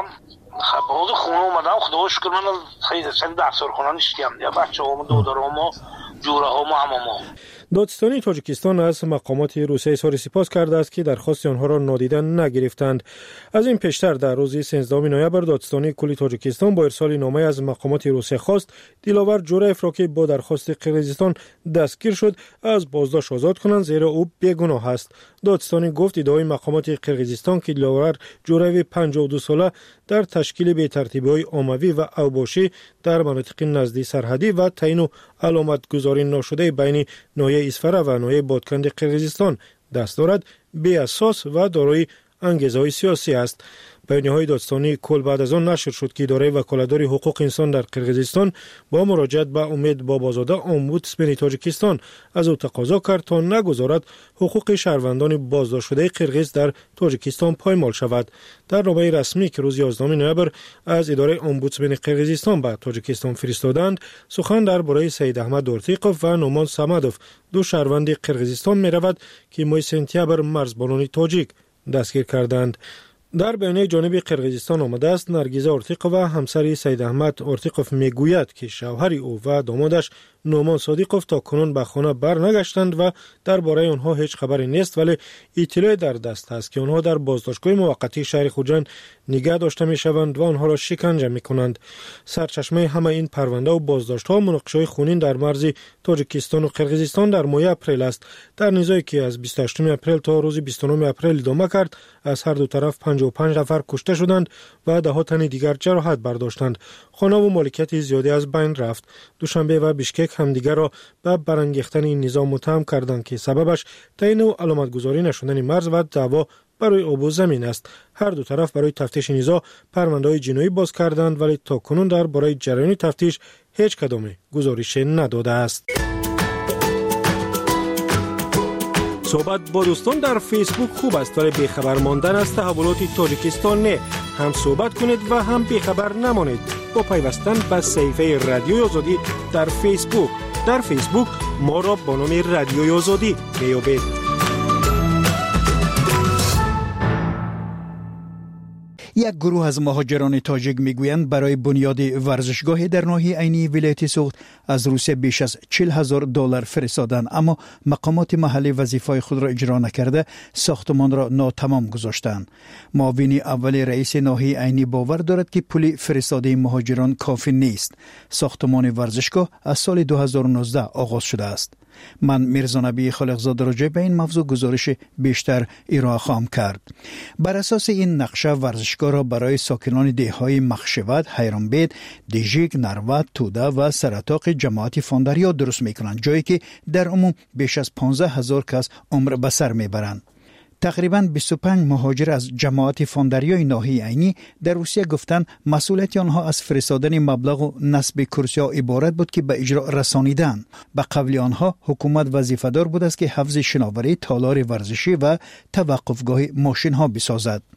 Speaker 20: باز خونه اومدم خدا شکر من خیلی سن دسترخوان نشدم دیگه بچه‌ها و دادرامو جوره ها ما همه.
Speaker 18: دادستانی تاجیکستان از مقامات روسیه اظهار سپاس کرده است که درخواست آنها را نادیده نگرفتند. از این پیشتر در روز سیزدهم نوامبر دادستانی کلی تاجیکستان با ارسال نامه از مقامات روسیه خواست دیلاور جورایف را که با درخواست قرقیزستان دستگیر شد از بازداشت آزاد کنند زیرا او بیگناه است. دادستانی گفت ادعای مقامات قرقیزستان که دیلاور جورایف پنجاه و دو ساله در تشکیل بی‌ترتیبی‌های عمومی و اوباشی در مناطق نزدیک سرحدی و تعیین و علامت گذاری ناشده بین ناحیه اسفره و ناحیه بادکند قرقیزستان دست دارد بی اساس و دارای انگیزه‌های سیاسی است. بیانیه‌های دادستانی کل بعد از آن نشر شد که اداره وکالتداری حقوق انسان در قرقیزستان با مراجعت به امید بابازاده امبودسمن تاجیکستان از او تقاضا کرد تا نگذارد حقوق شهروندان بازداشت شده قرقیز در تاجیکستان پایمال شود. در نامه رسمی که روز یازدهم نوامبر از اداره امبودسمن قرقیزستان به تاجیکستان فرستادند سخن درباره سید احمد اورتیقوف و نومان سمدوف دو شهروند قرقیزستان می‌رود که ماه سپتامبر مرزبانان تاجیک دستگیر کردند. در بیانیه جانب قرقیزستان آمده است نرگیزه اورتیقوف و همسر سید احمد اورتیقوف میگوید که شوهر او و دامادش نومان صادقوف تا کنون به خانه برنگشتند و درباره آنها هیچ خبری نیست ولی اطلاع در دست است که آنها در بازداشتگاه موقتی شهر خوجند نگاه داشته میشوند و آنها را شکنجه میکنند. سرچشمه همه این پرونده و بازداشت‌ها مناقشه‌های خونین در مرز تاجیکستان و قرقیزستان در ماه اپریل است. در نزاعی که از بیست و هشتم اپریل تا روز بیست و نهم اپریل ادامه کرد از هر دو طرف پنجاه و پنج نفر کشته شدند و ده ها تن دیگر جراحت برداشتند. خانه و مالکیت زیادی از بین رفت. دوشنبه و بیشکک همدیگر را به برانگیختن این نظام متهم کردند که سببش تعیین و علامتگذاری نشدن مرز و دعوا برای آب و زمین است. هر دو طرف برای تفتیش نزاع پرونده‌های جنایی باز کردند ولی تا کنون در برای جریان تفتیش هیچ کدام گزارش نداده است. صحبت با دوستان در فیسبوک خوب است ولی بیخبر ماندن از تحولات تاجیکستان نه. هم صحبت کنید و هم بیخبر نمانید با پیوستن به صفحه رادیوی آزادی در فیسبوک. در فیسبوک ما را با نام رادیوی آزادی میابید.
Speaker 2: یک گروه از مهاجران تاجیک میگویند برای بنیاد ورزشگاهی در ناحیه عینی ولایت سوخت از روسیه بیش از چهل هزار دلار فرستادند اما مقامات محلی وظیفه خود را اجرا نکرده ساختمان را ناتمام گذاشتند. معاون اول رئیس ناحیه عینی باور دارد که پول فرستاده مهاجران کافی نیست. ساختمان ورزشگاه از سال دو هزار و نوزده آغاز شده است. من میرزا نبی خالقزاده راجع به این موضوع گزارش بیشتر ارائه خواهم کرد. بر اساس این نقشه ورزشگاه را برای ساکنان دههای مخشوت، حیرانبید، دیژیک، نروت، توده و سراتاق جماعت فاندریا درست میکنند جایی که در عموم بیش از پانزده هزار کس عمر به سر میبرند. تقریباً بیست و پنج مهاجر از جماعت فاندریای ناحیه عینی در روسیه گفتند مسئولیت آنها از فرستادن مبلغ و نصب کرسی‌ها عبارت بود که به اجرا رسانیدن. به قول آنها حکومت وظیفه‌دار بود است که حفظ شناوری، تالار ورزشی و توقفگاه ماشین ها بسازد.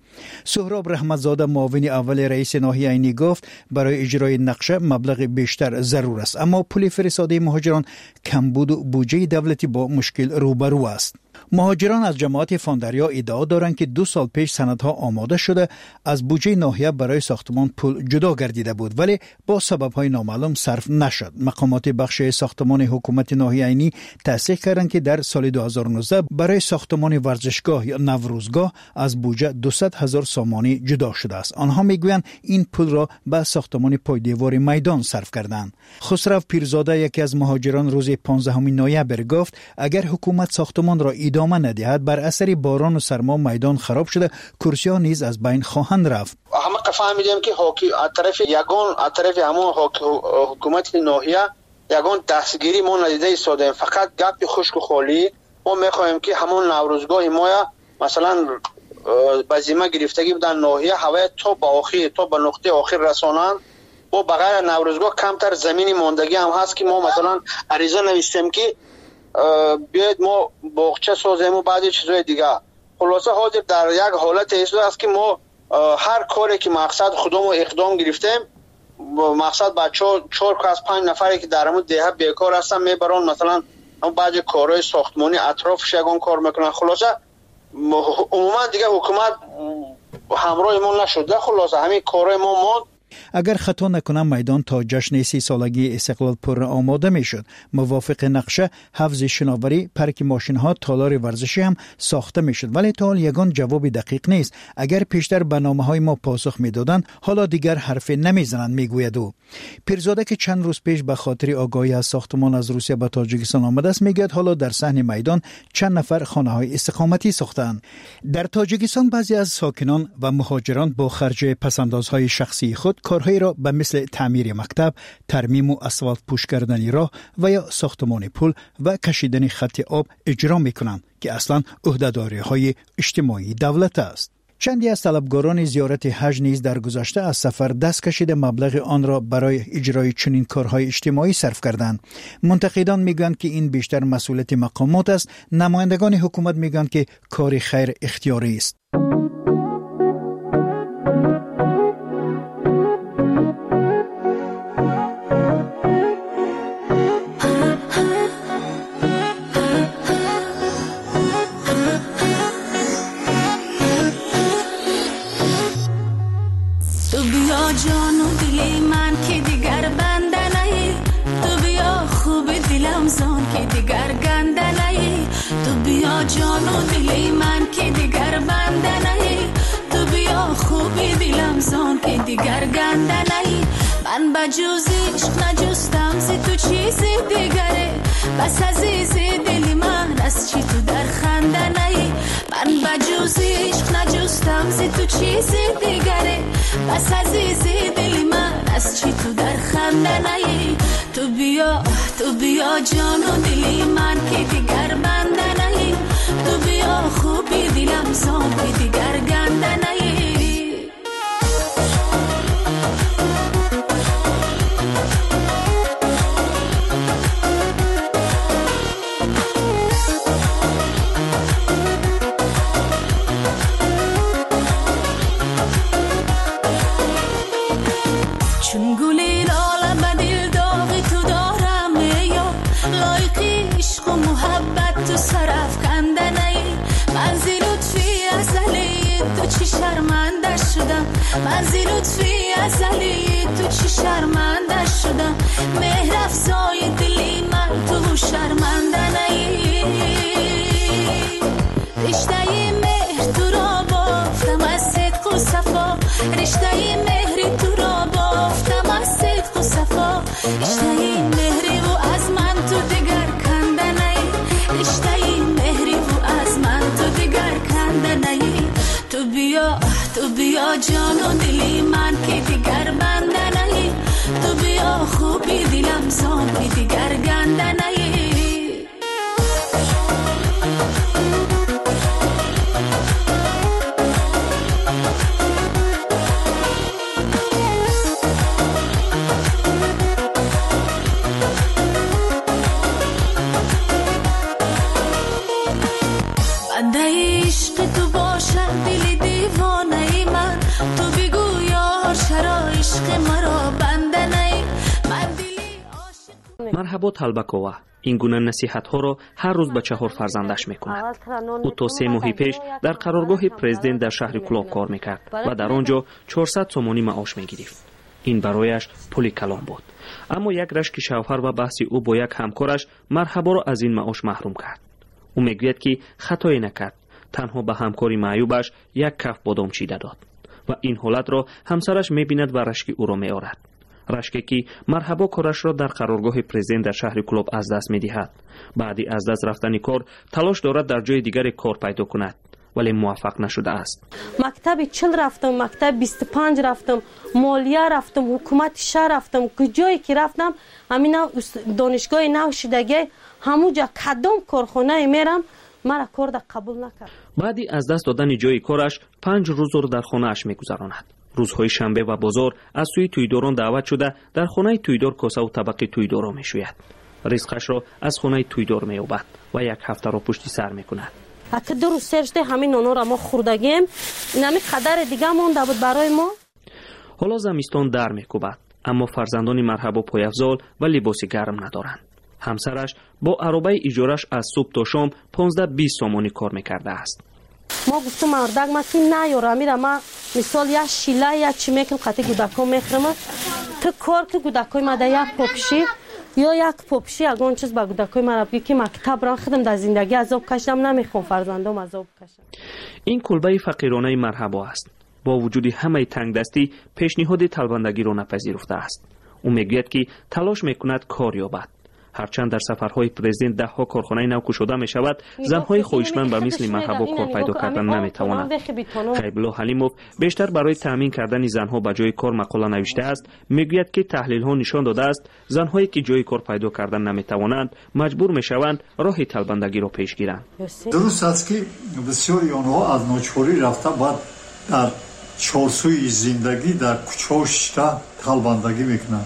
Speaker 2: سهراب رحمتزاده معاون اول رئیس ناحیه عینی گفت برای اجرای نقشه مبلغ بیشتر ضرور است، اما پول فرستاده مهاجران کمبود و بودجه دولتی با مشکل روبرو است. مهاجران از جماعت فاندریا ادعا دارند که دو سال پیش سندها آماده شده از بودجه ناحیه برای ساختمان پل جدا گردیده بود ولی با سبب‌های نامعلوم صرف نشد. مقامات بخش ساختمان حکومت ناحیه عینی تصدیق کردند که در سال دو هزار و نوزده برای ساختمان ورزشگاه یا نوروزگاه از بودجه دویست هزار سامانی جدا شده است. آنها میگویند این پول را به ساختمان پایدیوار میدان صرف کردند. خسرو پیرزاده یکی از مهاجران روز پانزدهم نوامبر گفت اگر حکومت ساختمان را ادامه ندهد بر اثر باران و سرما میدان خراب شده، کرسی ها نیز از بین خواهند رفت.
Speaker 6: همه فهمیدیم که حاکی از طرف یگان از طرف همون حکومت ناحیه یگان دستگیری ما ندیده ایستادیم، فقط گپ خشک و خالی. ما میخواهیم که همون نوروزگاه ما مثلا بزیمه گرفتگی بودن ناحیه هوای تا به آخر تا به نقطه آخر رسانند و بغیر نوروزگاه کمتر زمینی ماندگی هم هست که ما مثلا عریضه نوشتیم که بیاید ما باغچه سازیم و بعضی چیزهای دیگه. خلاصه حاضر در یک حالت ایستاده است که ما هر کاری که مقصد خودمون اقدام گرفتیم، مقصد بچه ها چهار که از پنج نفری که در همون دیه بیکار هستن میبرن مثلا هم بعضی کارهای ساختمانی اطرافش یگان کار میکنن. خلاصه عموما دیگه حکومت همراه ما نشده. خلاصه همین کارهای ما ما
Speaker 2: اگر خطا نکنم میدان تا جشن سی سالگی استقلال پر آماده میشد. موافق نقشه حفظ شناوری، پارک ماشین ها، تالار ورزشی هم ساخته میشد، ولی تا حال یگان جواب دقیق نیست. اگر پیشتر برنامه های ما پاسخ میدادند حالا دیگر حرف نمیزنند میگوید او. پیرزاده که چند روز پیش به خاطر آگاهی از ساختمان از روسیه به تاجیکستان آمده است میگوید حالا در صحن میدان چند نفر خانه های استقامتی ساختند. در تاجیکستان بعضی از ساکنان و مهاجران با خرج پسندازهای شخصی خود کارهایی را به مثل تعمیر مکتب، ترمیم و اسفالت پوش کردن راه و یا ساختمان پل و کشیدن خط آب اجرا میکنند که اصلا عهده‌داری‌های اجتماعی دولت است. چندی از طلبگاران زیارت حج نیز در گذشته از سفر دست کشیده مبلغ آن را برای اجرای چنین کارهای اجتماعی صرف کردند. منتقدان میگویند که این بیشتر مسئولیت مقامات است. نمایندگان حکومت میگویند که کار خیر اختیاری است.
Speaker 22: جان و دل من که دیگر بنده نهی، تو بیا خوب دلم زان که دیگر گنده نهی، تو بیا جان و دل من که دیگر بنده نهی، تو بیا خوب دلم زان که دیگر گنده نهی. من بجوز عشق نجستم زی تو چیزی دیگره، بس عزیز دل من از چی تو در خنده نهی. من بجوز عشق نجستم زی تو چیزی دیگره، بس عزیز دل من از چی تو در خنده نهی. تو بیا تو بیا جان و دل من که دیگر بنده نهی، تو بیا خوبی دلم زان که دیگر گنده نهی. چون گلی لاله به دل داغی تو دارم یا لایقی عشق و محبت تو سرف کنده نی. من زی لطفی ازلی تو چی شرمنده شدم، من زی لطفی ازلی تو چی شرمنده شدم. مهر افزای دلی من تو شرمنده نی. رشته مهر تو را بافتم از صدق و صفا، رشته مهر تو را بافتم از صدق و صفا. رشته مهری و از من تو دیگر کنده نی، رشته مهری و از من تو دیگر کنده نی. تو بیا تو بیا جان و دلی من که دیگر بنده نی، تو بیا خوبی دلم زان که دیگر گنده نی. عشق تو باشد دل دیوانه
Speaker 7: مرحبا طلبکووا این گونه نصیحت ها را هر روز به چهار فرزندش میکند. او تا سه ماه پیش در قرارگاه پرزیدنت در شهر کلوب کار میکرد و در آنجا چهارصد سومانی معاش میگرفت. این برایش پولی کلان بود. اما یک رشک شوهر و بحثی او با یک همکارش مرحبا را از این معاش محروم کرد. او میگوید که خطایی نکرد، تنها به همکاری معیوبش یک کف بادام چیده داد و این حالت را همسرش میبیند و رشک او را میآرد. رشکی که مرحبا کارش را در قرارگاه پرزیدنت در شهر کلوب از دست میدهد. بعدی از دست رفتن کار تلاش دارد در جای دیگر کار پیدا کند ولی موفق نشده است.
Speaker 8: مکتب چل رفتم، مکتب بیست و پنج رفتم، مالیه رفتم، حکومت شهر رفتم، کجایی که رفتم همین دانشگاه نوشیدگی همونجا کدام کارخانه میرم مرا کار در قبول نکرد.
Speaker 7: بعدی از دست دادن جای کارش پنج روز را در خانه اش میگذراند. روزهای شنبه و بازار از سوی تویداران دعوت شده در خانه تویدار کاسه و طبق تویدار را میشوید. رزقش را از خانه تویدار مییابد و یک هفته را پشت سر میکند.
Speaker 8: اگه دو روز سرشته همین نانا را ما خوردگیم این همین قدر دیگه مونده بود برای ما.
Speaker 7: حالا زمستان در میکوبد اما فرزندان مرحبا پایافزال و لباس گرم ندارند. همسرش با عربه اجارش از صبح تا شام پانزده بیست سومانی کار میکرده است.
Speaker 8: ما گفتم مردک ما که نیاره میرم ما مثال یا شیله یا چی میکنم خطی گودکا میخرم تو کار که گودکای ما در یک پاپشی یا یک پاپشی اگه چیز با گودکای ما را بگی که مکتب را خدم در زندگی عذاب کشم نمیخوام فرزندم عذاب کشم.
Speaker 7: این کلبه فقیرانه مرحبا است. با وجود همه تنگ دستی پیشنهاد طلبندگی را نپذیرفته است. او میگوید که تلاش میکند کار یابد. هرچند در سفرهای پرزیدنت ده ها کارخانه نو گشوده می شود، زنهای خواهشمند به مثل مرحبا کار پیدا کردن نمی توانند. غیب‌الله حلیموف بیشتر برای تامین کردن زنها به جای کار مقاله نوشته است. میگوید که تحلیل ها نشان داده است زنهایی که جای کار پیدا کردن نمی توانند مجبور می شوند راه طلبندگی را پیش گیرند.
Speaker 3: درست است که بسیاری آنها از ناچاری رفته بعد در چارسوی زندگی در کوچه شده طلبندگی میکنند.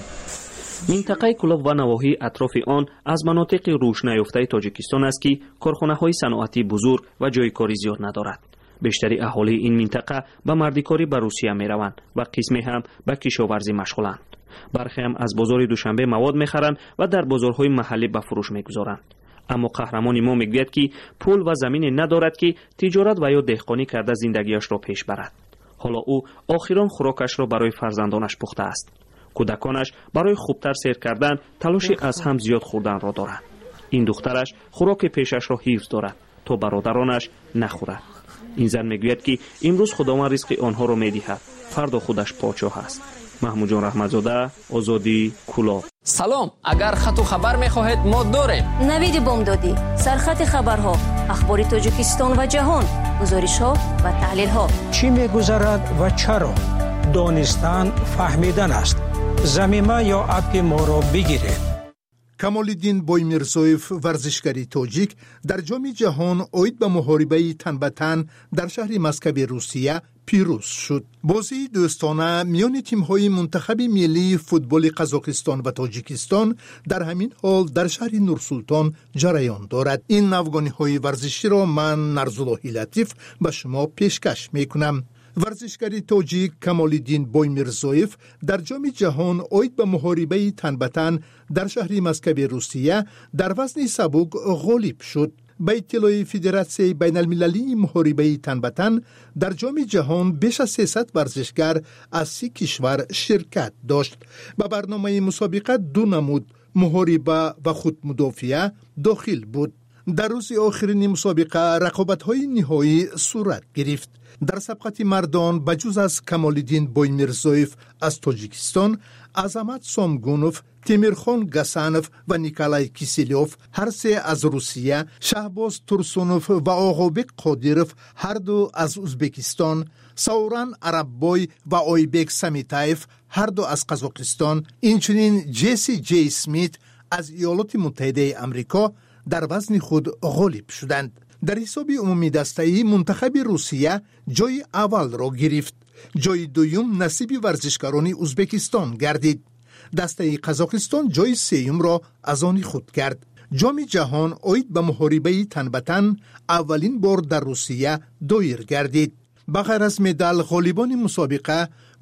Speaker 7: منطقه کلوب و نواحی اطراف آن از مناطق روش نیافته تاجیکستان است که کارخانه‌های صنعتی بزرگ و جای کاری زیاد ندارد. بیشتری اهالی این منطقه به مردکاری به روسیه میروند و قسمی هم به کشاورزی مشغولند. برخی هم از بازار دوشنبه مواد میخرند و در بازارهای محلی به فروش میگذارند. اما قهرمان ما میگوید که پول و زمین ندارد که تجارت و یا دهقانی کرده زندگیش را پیش برد. حالا او آخران خوراکش را برای فرزندانش پخته است. کودکانش برای خوبتر سیر کردن تلاشی از هم زیاد خوردن را دارند. این دخترش خوراک پیشش را حفظ دارد تا برادرانش نخورد. این زن میگوید که امروز خداوند رزق آنها را میدهد، فردا خودش پادشاه است. محمود جان رحمتزاده، آزادی، کلوب.
Speaker 23: سلام، اگر خط و خبر میخواهید ما داریم.
Speaker 1: نوید بامدادی، سرخط خبرها، اخبار تاجیکستان و جهان، گزارش ها و تحلیل ها.
Speaker 24: چی میگذرد و چرا؟ دانستن فهمیدن است. زمینه یا اپ ما را بگیرید.
Speaker 25: کمال‌الدین بویمیرزویف ورزشکاری تاجیک در جام جهان اوید به محاربه تن به تن در شهر مسکو روسیه پیروز شد. بازی دوستانه میان تیم‌های منتخب ملی فوتبال قزاقستان و تاجیکستان در همین حال در شهر نورسولتان جریان دارد. این افغانی‌های ورزشی را من نرزاللهی لطیف به شما پیشکش می‌کنم. ورزشکاری تاجیک کمال‌الدین بویمیرزویف در جام جهان اوید به محاربه تن به تن در شهر مسکو روسیه در وزن سبک غالب شد. به اطلاع فدراسیون بین المللی محاربه تن به تن در جام جهان بیش از سیصد ورزشگر از سی کشور شرکت داشت. به برنامه مسابقه دو نمود محاربه و خودمدافعه داخل بود. در روز آخرین مسابقه رقابت‌های نهایی صورت گرفت. در سبقت مردان بجز از کمال‌الدین بویمیرزویف از تاجیکستان، عظمت سامگونوف، تیمیرخان گسانوف و نیکولای کیسیلوف هر سه از روسیه، شهباز تورسونوف و آقابک قادیروف هر دو از ازبکستان، سوران عرببوی و آیبک سمیتایف هر دو از قزاقستان، اینچنین جیسی جی اسمیت از ایالات متحده آمریکا در وزن خود غالب شدند. در حساب عمومی دسته‌ای منتخب روسیه جای اول را گرفت. جای دوم نصیب ورزشکاران ازبکستان گردید. دسته قزاقستان جای سوم را از آن خود کرد. جام جهان اوید به محاربه تن به تن اولین بار در روسیه دایر گردید. بغیر از مدال غالبان مسابقه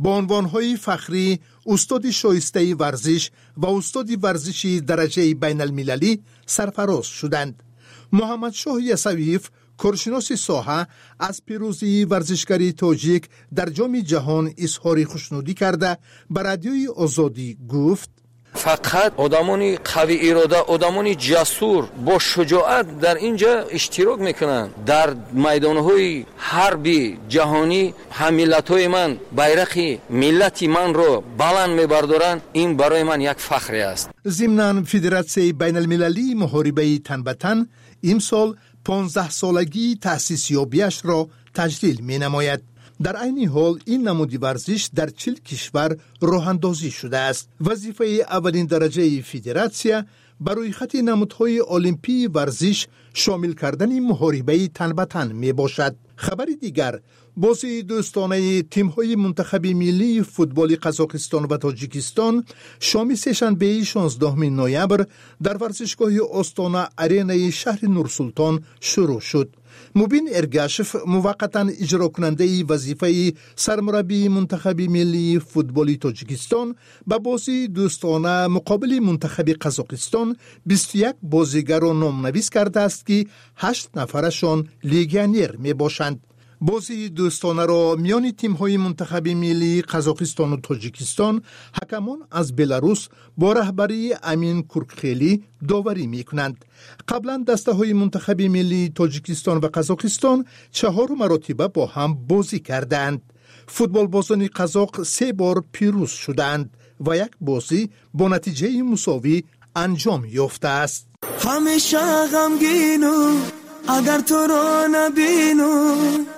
Speaker 25: با عنوانهای فخری استاد شایسته ورزش و استاد ورزشی درجه بین المللی سرفراز شدند. محمد شاه یسویف کارشناس ساحه از پیروزی ورزشکاری تاجیک در جام جهان اظهار خوشنودی کرده به رادیوی آزادی گفت
Speaker 23: فقط آدمانی قوی اراده، آدمانی جسور با شجاعت در اینجا اشتراک میکنن. در میدانهای حربی جهانی هم ملت‌های من بیرق ملت من رو بلند میبردارن. این برای من یک فخر است.
Speaker 25: ضمناً فدراسیون بین المللی محاربه تن به تن امسال پانزده سالگی تأسیس یابیش را تجلیل می نماید. در عین حال این نمود ورزش در چهل کشور راه اندازی شده است. وظیفه اولین درجه فدراسیون برای خط نمودهای المپی ورزش شامل کردن محاربه تن به تن می باشد. خبر دیگر، بازی دوستانه تیم‌های منتخب ملی فوتبال قزاقستان و تاجیکستان شام سه‌شنبه شانزدهم نوامبر در ورزشگاه آستانا آرینای شهر نورسلطان شروع شد. مبین ارگاشف موقتا اجرا کننده وظیفه سرمربی منتخب ملی فوتبال تاجیکستان با بازی دوستانه مقابل منتخب قزاقستان بیست و یک بازیگر را نامنویس کرده است که هشت نفرشان لیگیونر می باشند. بازی دوستانه را میان تیم‌های منتخب ملی قزاقستان و تاجیکستان حکمان از بلاروس با رهبری امین کورکخیلی داوری می‌کنند. قبلا دسته‌های منتخب ملی تاجیکستان و قزاقستان چهار مرتبه با هم بازی کردند. فوتبال بازان قزاق سه بار پیروز شدند و یک بازی با نتیجه مساوی انجام یافته است.
Speaker 9: همیشه غمگینم اگر تو را نبینم،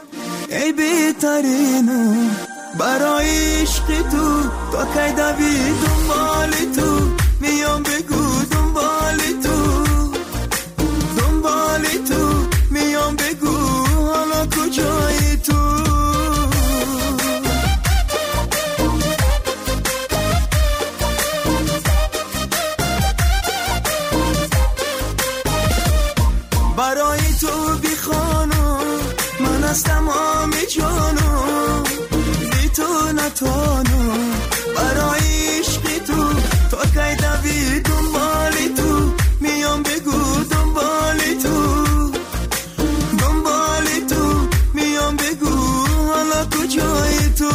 Speaker 9: ای بهترینو برای عشق تو، تا کی دوی دنبال تو، میام بگو دنبال تو، دنبال تو میام بگو حالا کجایی تو. برای تو بیخانو من از تمام جانو، بی تو نتانو برای عشق تو، تا کی دوی دنبال تو، میام بگو دنبال تو، دنبال تو میام بگو حالا کجایی تو.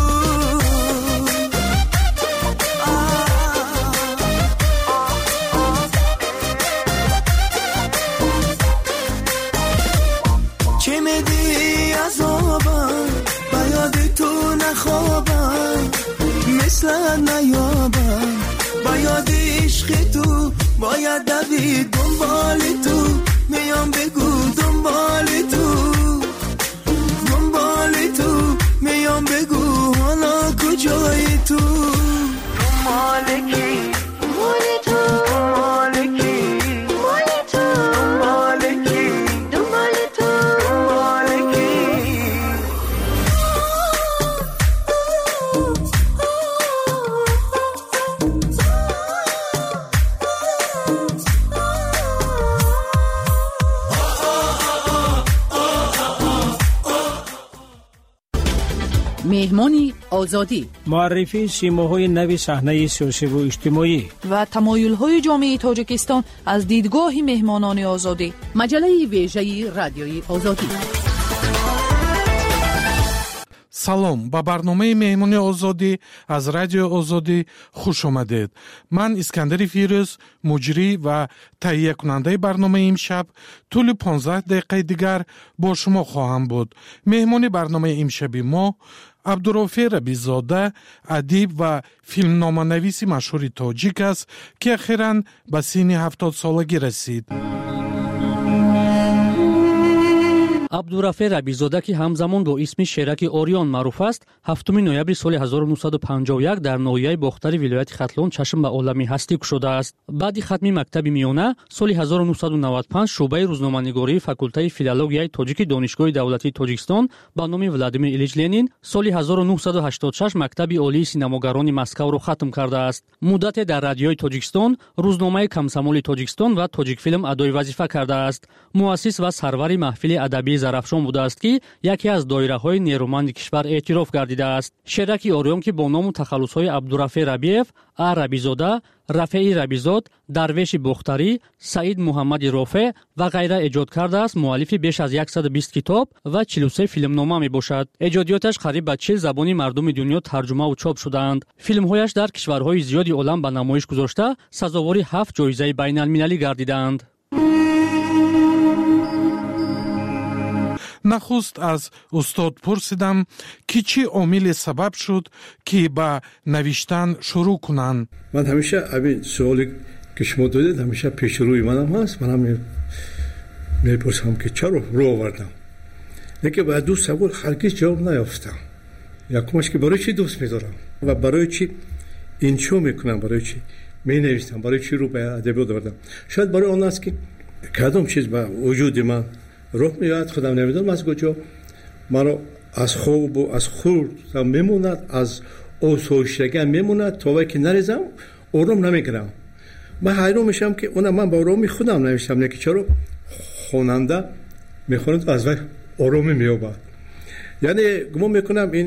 Speaker 9: چه میدی عذابم بیاد تو نخوابم، مثل نیابم بیاد عشق تو، باید دوید دنبال تو، میام بگو دنبال تو، دنبال تو میام بگو حالا کجایی تو. دنبال کی؟ دنبال تو، دنبال کی؟ دنبال تو، دنبال کی؟ دنبال تو، دنبال کی؟
Speaker 10: مهمانی آزادی،
Speaker 24: معرفی سیماهای نوی صحنه سیاسی و اجتماعی
Speaker 4: و تمایل‌های جامعه تاجیکستان از دیدگاه مهمانان آزادی.
Speaker 10: مجله ویژه رادیوی آزادی.
Speaker 11: салом ба барномаи меҳмони озодӣ аз радиои озодӣ хуш омадед. ман искандари фирӯз муҷрӣ ва таҳиякунандаи барномаи имшаб тӯли понздаҳ дақиқаи дигар бо шумо хоҳам буд. меҳмони барномаи имшаби мо абдурофе рабизода, адиб ва филмноманависи машҳури тоҷик аст, ки ахиран ба синни ҳафтодсолагӣ расид.
Speaker 7: абдурафе рабизода, ки ҳамзамон бо исми шераки орион маъруф аст, ҳафтуми ноябри соли ҳазору нуҳсаду панҷоҳу як дар ноҳияи бохтари вилояти Хатлон чашм ба олами ҳастӣ кушодааст. баъди хатми мактаби миёна соли ҳазору нуҳсаду навад и панҷ шуъбаи рӯзноманигории факултаи филологияи тоҷики донишгоҳи давлатии Тоҷикистон ба номи Владимир Илич Ленин соли ҳазору нуҳсаду ҳаштоду шаш мактаби олии синамогарони Москавро хатм кардааст. муддате дар радиои Тоҷикистон, рӯзномаи Комсомоли Тоҷикистон ва Тоҷикфилм адои вазифа кардааст. муассис ва сарвари маҳфили адабии
Speaker 12: зарафшон будааст, ки яке аз доираҳои нерӯманди кишвар эътироф гардидааст. Шераки ориён, ки бо ному тахаллусҳои Абдурафе Рабиев, А. Рабизода, Рафеи Рабизод, Дарвеши Бухтарӣ, Саид Муҳаммади Рофе ва ғайра эҷод кардааст, муаллифи беш аз яксад و بیست китоб ва чилу се филмнома мебошад. эҷодиёташ қариб ба чил забони мардуми дунё тарҷумаву чоп шудаанд. Филмҳояш дар кишварҳои зиёди олам ба намоиш гузошта, сазовори ҳафт ҷоизаи байналмилалӣ гардидаанд.
Speaker 11: нахуст аз устод пурсидам ки чӣ омиле сабаб шуд ки ба навиштан шурӯъ кунанд.
Speaker 13: ман ҳамеша абин суоле ки шумо додед ҳамеша пешрӯи манам ҳаст. манам мепурсам ки чаро рӯ овардам, лекин ба ду савол ҳаргиз ҷавоб наёфтам. якумаш ки барои чӣ дӯст медорам ва барои чӣ иншо мекунам, барои чӣ менавистам, барои чӣ рӯ ба адабиёт овардам. шояд барои он аст ки кадом чиз ба вуҷуди ман роҳ меояд, худам намедонам аз куҷо маро аз хобу аз хурдам мемонад, аз осоиштагиам мемонад, то вақте ки нарезам ором намегирам. ман ҳайрон мешавам ки она ман ба ороми худам навиштам, лекин чаро хонанда мехонад аз вай оромӣ меёбад. яъне гумон мекунам ин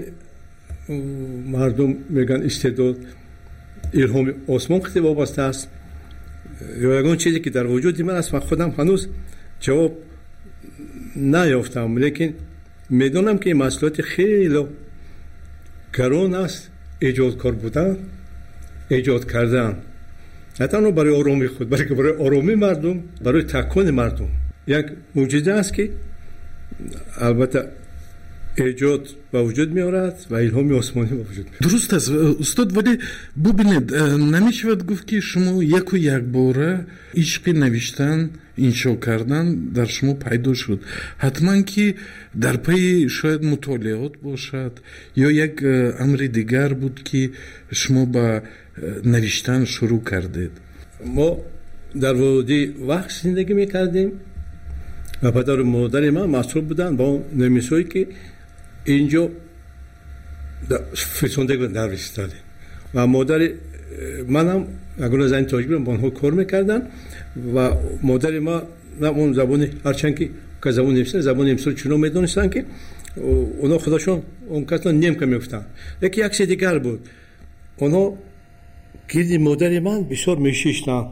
Speaker 13: мардум мегӯянд истеъдод илҳоми осмон хеле вобаста аст, ё ягон чизе ки дар вуҷуди ман аст. ман худам ҳанӯз ҷавоб наёфтам, лекин медонам ки ин масъулияти хеле гарон аст. эҷодкор будан, эҷод кардан, на танҳо барои оромии худ, балки барои оромии мардум, барои такони мардум. як мӯъҷиза аст ки албатта эҷод ба вуҷуд меорад ва илҳоми осмонӣ ба вуҷуд меорад.
Speaker 11: дуруст аст устод, вале бубинед, намешавад гуфт ки шумо яку якбора ишқи навиштан, иншо кардан дар шумо пайдо шуд. ҳатман ки дар пайи шояд мутолиот бошад ё як амри дигар буд ки шумо ба навиштан шурӯъ кардед.
Speaker 13: мо дар води вақт зиндагӣ мекардем ва падару модари ман масъул буданд ба он нависҳое ки инҷо фирсонда навистаде ва модари манам ягона зани тоҷик ба онҳо кор мекарданд ва модари ман он забони ҳарчанд ки забони немисӣ забони немисиро чунон медонистанд ки онҳо худашон он касро немка мегуфтанд. лекин як се дигар буд, онҳо гирди модари ман бисёр мешиштанд.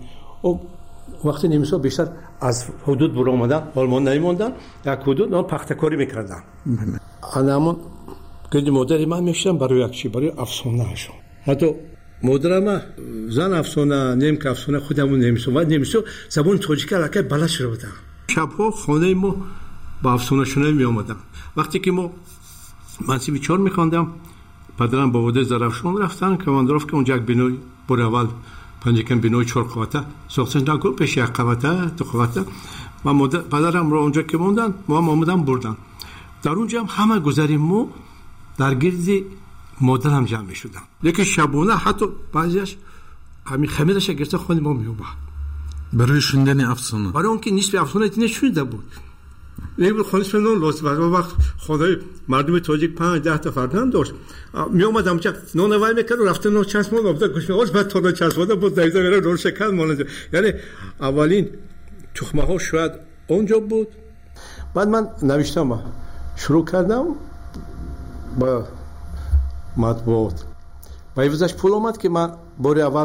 Speaker 13: вақти немисҳо бештар аз ҳудуд буромадан олмон намемонданд, як ҳудуд он пахтакорӣ мекарданд. анамон гирди модари ман мешиштанд барои як чӣ, барои афсонаашон. ҳатто модарам зан афсона, немка афсона, худамон немисо ва немисо забони тоҷика аллакай балад шуда буданд. шабҳо хонаи мо ба афсонашунавӣ меомаданд. вақте ки мо мансиби чор мехондам, падарам ба водаи Зарафшон рафтанд, командировка онҷа як бинои бори аввал панҷакам бинои чор қавата сохтан накун, пеш як қавата ду қавата ва падарамро онҷа ки монданд, мо ҳам омадан бурданд. дар онҷа ҳам ҳама гузари мо дар гирди модарам ҷамъ мешуданд. лекин шабона ҳатто баъзеаш ҳамин хамираша гирфта хони мо меомад
Speaker 11: барои шундани афсона,
Speaker 13: барои он ки нисби афсона итне шунда буд. небуд хонисме нон лозим аст. вақт хонаи мардуми тоҷик панҷ даҳта фарзанд дошт, меомадам чак нона вай мекарду рафта нон часмон обда гӯшмеош баъд тона часмода буд дайза мера нон шакар монад. яъне аввалин тухмаҳо шояд онҷо буд. баъд ман навиштам шурӯъ кардам ба матбуот. ба ивзаш пул омад ки ман бори аввал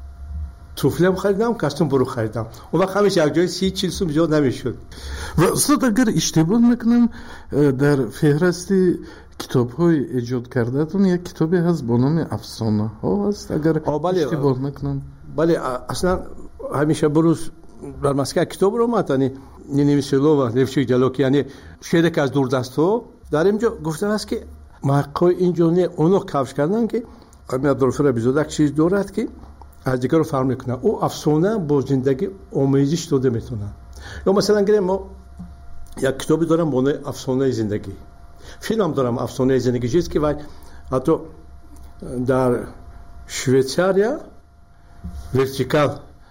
Speaker 13: туфлиам харидам, костюм бурӯ харидам. он вақт ҳамеш якҷои си чил сум зиёд намешуд.
Speaker 11: ва устод, агар иштибоҳ накунам, дар феҳристи китобҳои эҷод кардаатон як китобе ҳаст бо номи афсонаҳо аст, агар иштибоҳ накунам.
Speaker 13: бале, аслан ҳамеша бурӯз дар Москва китобро омад, яъне Невеселова, Левчик Ҷалоки, яъне шеъре ки аз дурдастҳо дар инҷо гуфтааст ки мақои инҷо не оно кавш карданд ки Абдурафе Рабизода як чиз дорад ки аз дигарро фарқ мекунад. ӯ афсона бо зиндагӣ омезиш дода метавонад. ё масалан гирем, мо як китобе дорам бо номи Афсонаи зиндагӣ, филмам дорам Афсонаи зиндагӣ, чиз ки вай ҳатто дар Швейтсария вертикал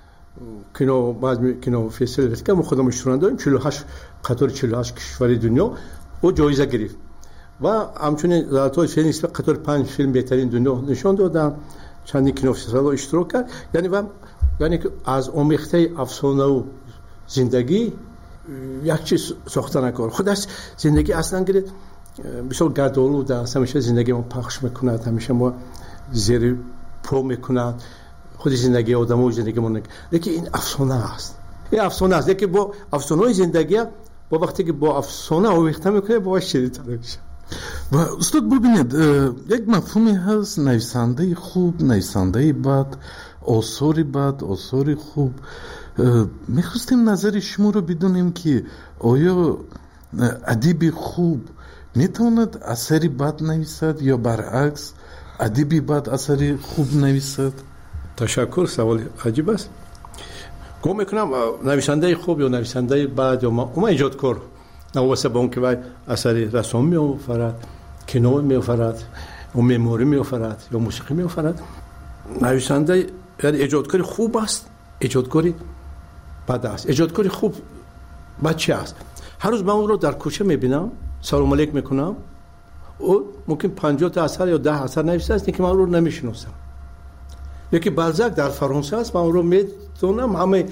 Speaker 13: кино баъзи кинофестивали вертикал мо худам иштирок дорем, чилу ҳашт қатори чилу ҳашт кишвари дунё ӯ ҷоиза гирифт ва ҳамчунин золотои филм нисбат қатори панҷ филм беҳтарин дунё нишон доданд, чандин кинофестивалҳо иштирок кард. яъне ва яъне ки аз омехтаи афсонаву зиндагӣ یک چیز ساخته نکار خودش زندگی اصلا گره بسیار گردآلود است همیشه زندگی ما پخش میکند همیشه ما زیر پا میکند خود زندگی آدم و زندگی ما نگه لیکن این افسانه است این افسانه است لیکن با افسانه زندگی با وقتی که با افسانه آویخته میکنه باش شدیدتر میشه
Speaker 11: و استاد ببینید یک مفهومی هست نویسنده خوب نویسنده بد آثاری بد آثاری خوب میخواستیم نظر شما رو بدونیم که آیا ادیب خوب میتواند اثری بد نویسد یا برعکس ادیبی بد اثری خوب نویسد؟
Speaker 13: تشکر سوال عجیب است گم میکنم نویسنده خوب یا نویسنده بد یا ما ما ایجادکار نواسه با اون که وای اثری رسم میآفرد کینو میآفرد و معماری میآفرد یا موسیقی میآفرد نویسنده یعنی ایجادکاری خوب است ایجادکاری بد است ایجادکاری خوب بچه است هر روز من اون رو در کوچه میبینم سلام علیک میکنم او ممکن پنجاه تا اثر یا ده اثر نوشته است که من اون رو نمیشناسم یکی بالزاک در فرانسه است من اون رو میدونم همه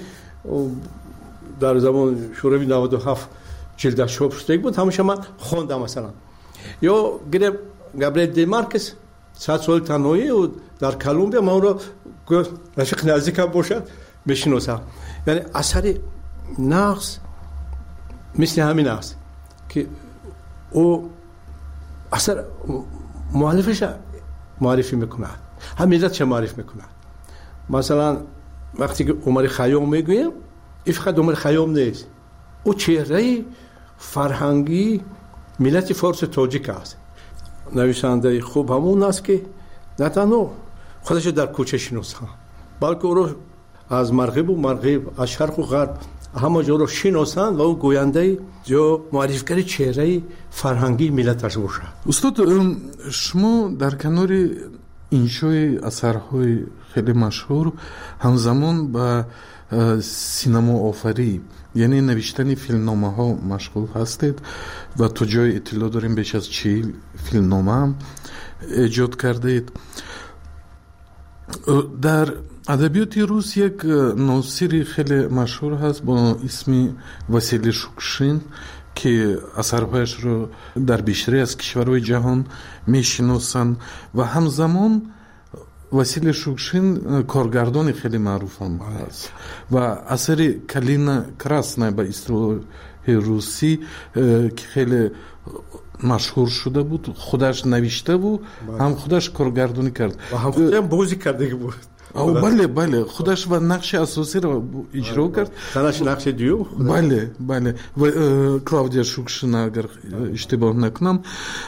Speaker 13: در زمان شوروی نود و هفت جلدش چاپ شده بود همیشه من خواندم مثلا یا گابریل دی مارکس صد سال تنهایی و در کلمبیا من اون رو رفیق نزدیکم باشد میشناسم یعنی اثر نقص مثل همین است که او اثر مؤلفش معرفی میکند هم ملت چه معرفی میکند مثلا وقتی که عمر خیام میگویم این فقط عمر خیام نیست او چهره فرهنگی ملت فارس تاجیک است نویسنده خوب همون است که نه تنها خودش در کوچه شناسه بلکه او رو از مغرب و مغرب از شرق و غرب همه جا رو شناسند و او گوینده یا معرفی‌گر چهره فرهنگی ملتش باشد.
Speaker 11: استاد شما در کنار انشای اثرهای خیلی مشهور همزمان با سینما آفری یعنی نوشتن فیلمنامه ها مشغول هستید و تو جای اطلاع داریم بیش از چهل فیلمنامه هم ایجاد کردید. در ادبیات روس یک ناصری خیلی مشهور هست با اسم واسیلی شوکشین که اثرهایش رو در بیشتری از کشورهای جهان میشناسند و همزمان واسیلی شوکشین کارگردان خیلی معروف هم هست و اثر کلینا کراسنا به اصطلاح روسی که خیلی مشهور شده بود خودش نوشته بود هم خودش کارگردانی کرد
Speaker 13: و هم خودش بازی کرده بود
Speaker 11: او بله بله خودش و نقش اساسی رو اجرا کرد
Speaker 13: تنش نقش دیو
Speaker 11: بله بله و کلاودیا شوکشین اگر اشتباه نکنم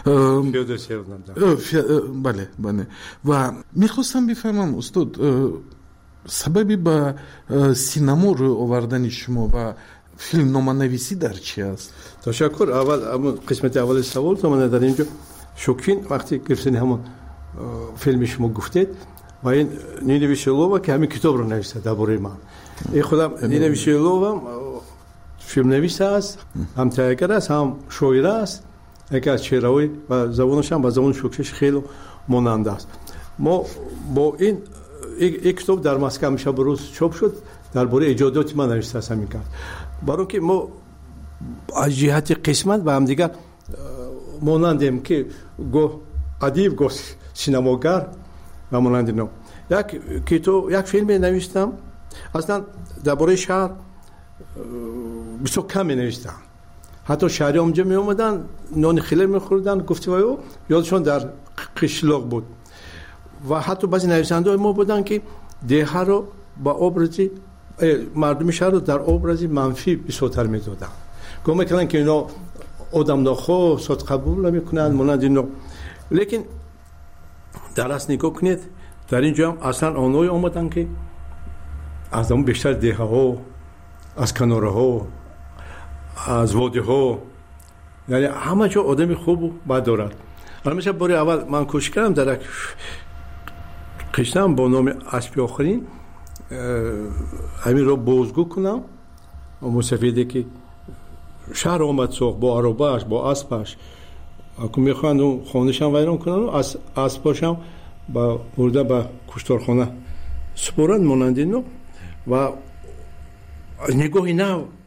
Speaker 11: بله بله و میخواستم بفهمم استاد سببی با سینما رو آوردن شما و فیلمنامه نویسی در چی است؟
Speaker 13: تشکر. اول قسمت اول سوال تو من در اینجا شوکین وقتی گرفتن همون فیلم شما گفتید و این نینا ویشلووا که همین کتاب رو نوشته درباره من این خودم نینا ویشلووا فیلم نویس است هم تهیه‌گر است هم شاعر است یکی از چهره‌های و زبانش هم با زبان شوکش خیلی ماننده است ما با این یک کتاب در مسکو میشه بروز چاپ شد درباره ایجادات من نوشته است همین کرد برای اینکه ما از جهت قسمت و هم دیگه مانندیم که گو ادیب گو سینماگر و مانند نو یک کتاب یک فیلم نوشتم اصلا درباره شهر بسیار کم نوشتم حتی شهری اونجا می اومدن نان خیلی میخوردن گفتی وایو یادشون در قشلاق بود و حتی بعضی نویسنده ما بودن که دیه رو با ابرزی مردم شهر رو در ابرزی منفی بسیارتر میدادن گفت میکنن که اینا آدم نخواه صد قبول نمیکنن مانند اینو لیکن در اصل نگاه کنید در اینجا هم اصلا آنهایی آمدن که از اون بیشتر دیه ها از کناره ها از واده ها یعنی همه جا آدم خوب و بد دارد. البته باری اول من کوشش کردم در یک قصه با نام اسب آخرین همین رو بازگو کنم و مصفیده که شهر آمد ساخت با عرباش با اسبش اکنون میخواهند اون خانهش هم ویران کنن و اسباش هم با برده با کشتارخانه سپرند مانند اینو و نگاهی نو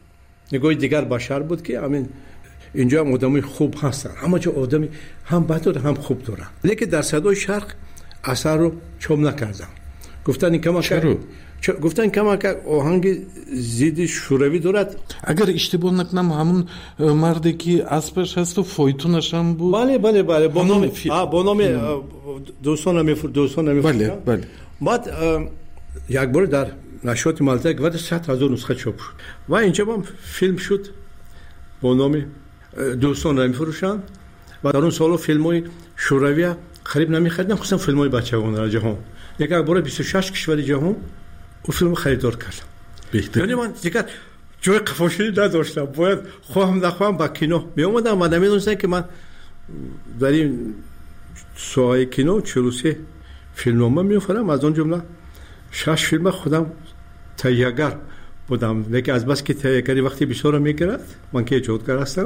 Speaker 13: نگاه دیگر بشر بود که همین اینجا هم آدمی خوب هستن، همه جا آدمی هم بد داره هم خوب دارن، لیکن در صدای شرق اثر رو چوب نکردن. گفتن این کما
Speaker 11: چرا؟
Speaker 13: گفتن کما که آهنگ زید شوروی دارد.
Speaker 11: اگر اشتباه نکنم همون مردی که اسبش هست و فایتونش هم بود.
Speaker 13: بله بله بله با نام با نام دوستان میفر دوستان میفر.
Speaker 11: بله بله.
Speaker 13: بعد یک بار در نشریات مالته گفت صد هزار نسخه چاپ شد و اینجا هم فیلم شد با نام دوستان را میفروشن و در اون سالو فیلم‌های شوروی خرید نمی‌خریدن، خصوصا فیلم‌های بچگانه در جهان. یک بار بیست و شش کشور جهان اون فیلم خریدار کردم.
Speaker 11: بهتر.
Speaker 13: یعنی من دیگه جای قفاشی نداشتم، باید خواهم نخواهم با کینو می اومدم و نمیدونستم که من در این ساحه کینو چهل و سه فیلمنامه می‌آفرم، از اون جمله شش فیلم خودم تهیه‌گر بودم، لیکن از بس که تهیه‌گری وقتی بسیار می‌گیرد من که ایجادگر هستم،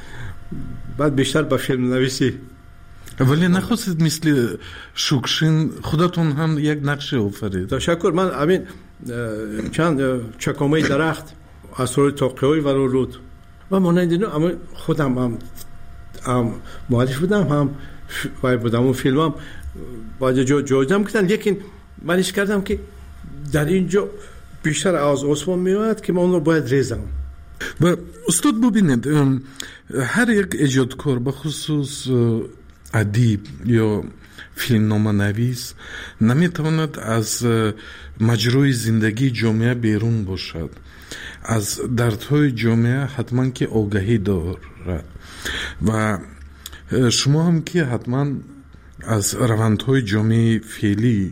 Speaker 13: بعد بیشتر به فیلم نویسی.
Speaker 11: ولی نخواستید مثل شوکشین خودتون هم یک نقشه آفرید؟
Speaker 13: تشکر. من همین چند چکامه درخت اسرار تاقی‌های ورورود و مانند اینا اما خودم هم, هم مؤلف بودم، هم وای بودم اون فیلم هم باید جا جایزم کردن، لیکن منش کردم که در اینجا بیشتر از آسمان میاد که من اون رو باید ریزم.
Speaker 11: و استاد ببینید هر یک ایجادکار به خصوص ادیب یا فیلمنامه نویس نمیتواند از مجرای زندگی جامعه بیرون باشد، از دردهای جامعه حتما که آگاهی دارد و شما هم که حتما از روندهای جامعه فعلی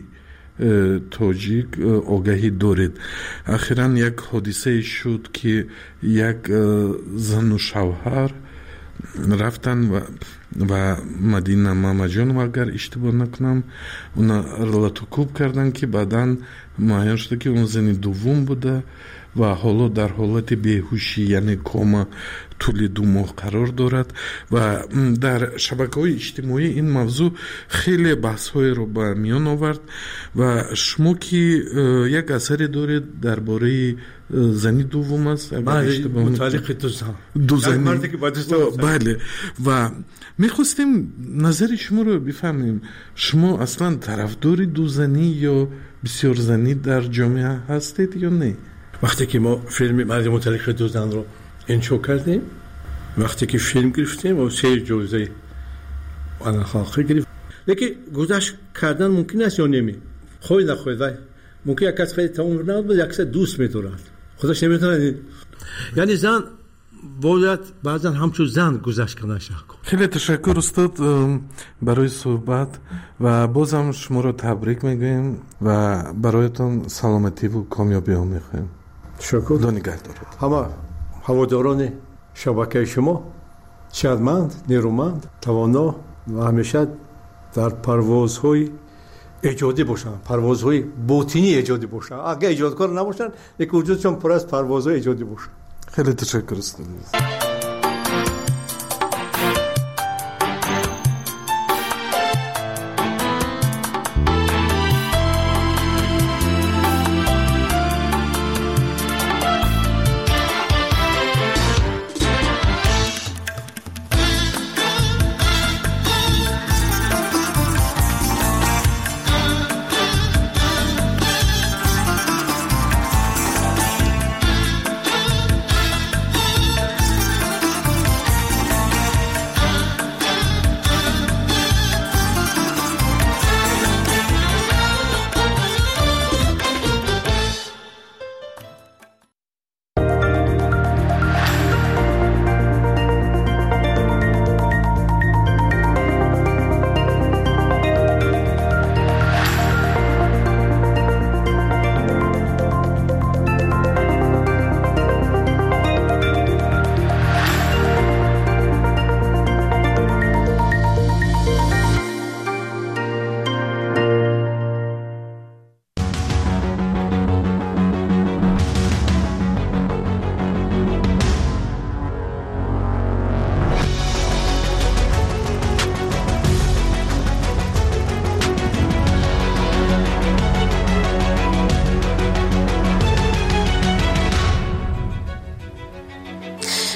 Speaker 11: تاجیک آگاهی دارید. اخیراً یک حادثه شد که یک زن و شوهر رفتن و و مدینه مامجان اگر اشتباه نکنم اونا رلاتوکوب کردن که بعداً معلوم شد که اون زن دوم بوده و حالا در حالت بیهوشی یعنی کما طول دو ماه قرار دارد و در شبکه‌های اجتماعی این موضوع خیلی بحث‌های رو به میان آورد و شما که یک اثری دارید درباره زنی دوم است
Speaker 13: متعلق دو زن
Speaker 11: دو زنی بله و میخواستیم نظر شما رو بفهمیم، شما اصلا طرفدار دو زنی یا بسیار زنی در جامعه هستید یا نه؟
Speaker 13: وقتی که ما فیلم مرد متعلق دو زن رو انشا کردیم، وقتی که فیلم گرفتیم و سه جایزه آن خاطر گرفت، لیکن گذشت کردن ممکن است یا نمی خواهی نخواهی وای ممکن یک کس خیلی تمام نبود یک کس دوست می‌دارد خودش نمی‌تونه، یعنی زن باید بعضا همچون زن گذشت کنه.
Speaker 11: خیلی تشکر استاد برای صحبت و بازم شما رو تبریک میگویم و برایتون سلامتی و کامیابی ها میخوایم.
Speaker 13: تشکر.
Speaker 11: خدا نگهدارت.
Speaker 13: همه هواداران شبکه شما شادمند، نیرومند، توانا و همیشه در پروازهای ایجادی باشن، پروازهای باطنی ایجادی باشن. اگه ایجادکار نباشن یک وجودشون پر از پروازهای ایجادی باشن.
Speaker 11: خیلی تشکر استاد.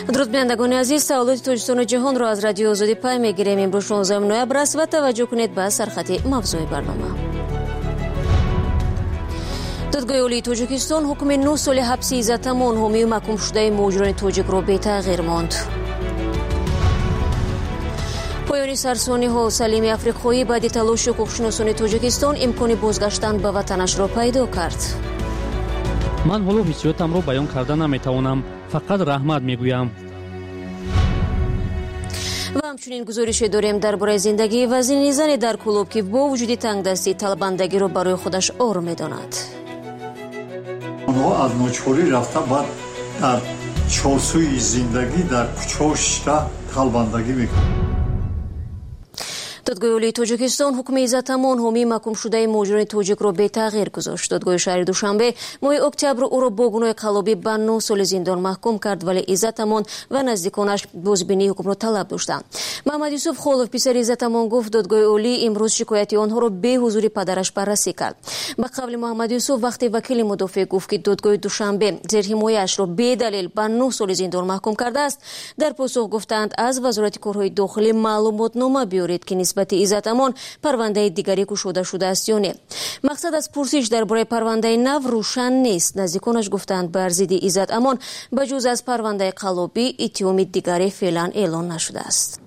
Speaker 1: درود بینندگان عزیز، سوالات تاجیکستان و جهان را از رادیو آزادی پای میگیریم. امروز شانزدهم نوامبر است و توجه کنید به سرخط موضوع برنامه. دادگاه عالی تاجیکستان حکم نه سال حبس عزت امان حامی و محکوم شده مهاجران تاجیک را به تغییر ماند. پایان سرسانی ها سلیم افریقایی بعد تلاش حقوقشناسان تاجیکستان امکان بازگشتن به وطنش را پیدا کرد.
Speaker 12: من حالا حسیاتم را بیان کردن نمیتوانم، فقط رحمت میگویم.
Speaker 1: و همچنین گزارش داریم درباره زندگی وزین زن در کلوب که با وجود تنگدستی طلبندگی را برای خودش آرام می‌داند.
Speaker 3: آنها از ناچاری رفته بعد در چارسوی زندگی در کوچه شده طلبندگی می‌کنند.
Speaker 1: دادگاه عالی تاجیکستان حکم عزت امان حامی محکوم شده مهاجران تاجیک را به تغییر گذاشت. دادگاه شهر دوشنبه ماه اکتبر او را با گناه قلابی به نه سال زندان محکوم کرد، ولی عزت امان و نزدیکانش بازبینی حکم را طلب داشتند. محمد یوسف خالف پسر عزت امان گفت دادگاه عالی امروز شکایت آنها را به حضور پدرش بررسی کرد. به قول محمد یوسف وقتی وکیل مدافع گفت که دادگاه دوشنبه زیر حمایه‌اش را به دلیل به نه سال زندان محکوم کرده است، در پاسخ گفتند از وزارت کارهای داخلی معلومات نامه بیارید که نسبت عزت امان پرونده دیگری گشوده شده است یا نه. مقصد از پرسش درباره پرونده نو روشن نیست. نزدیکانش گفتند بر ضد عزت امان بجز از پرونده قلابی اتهام دیگری فعلا اعلان نشده است.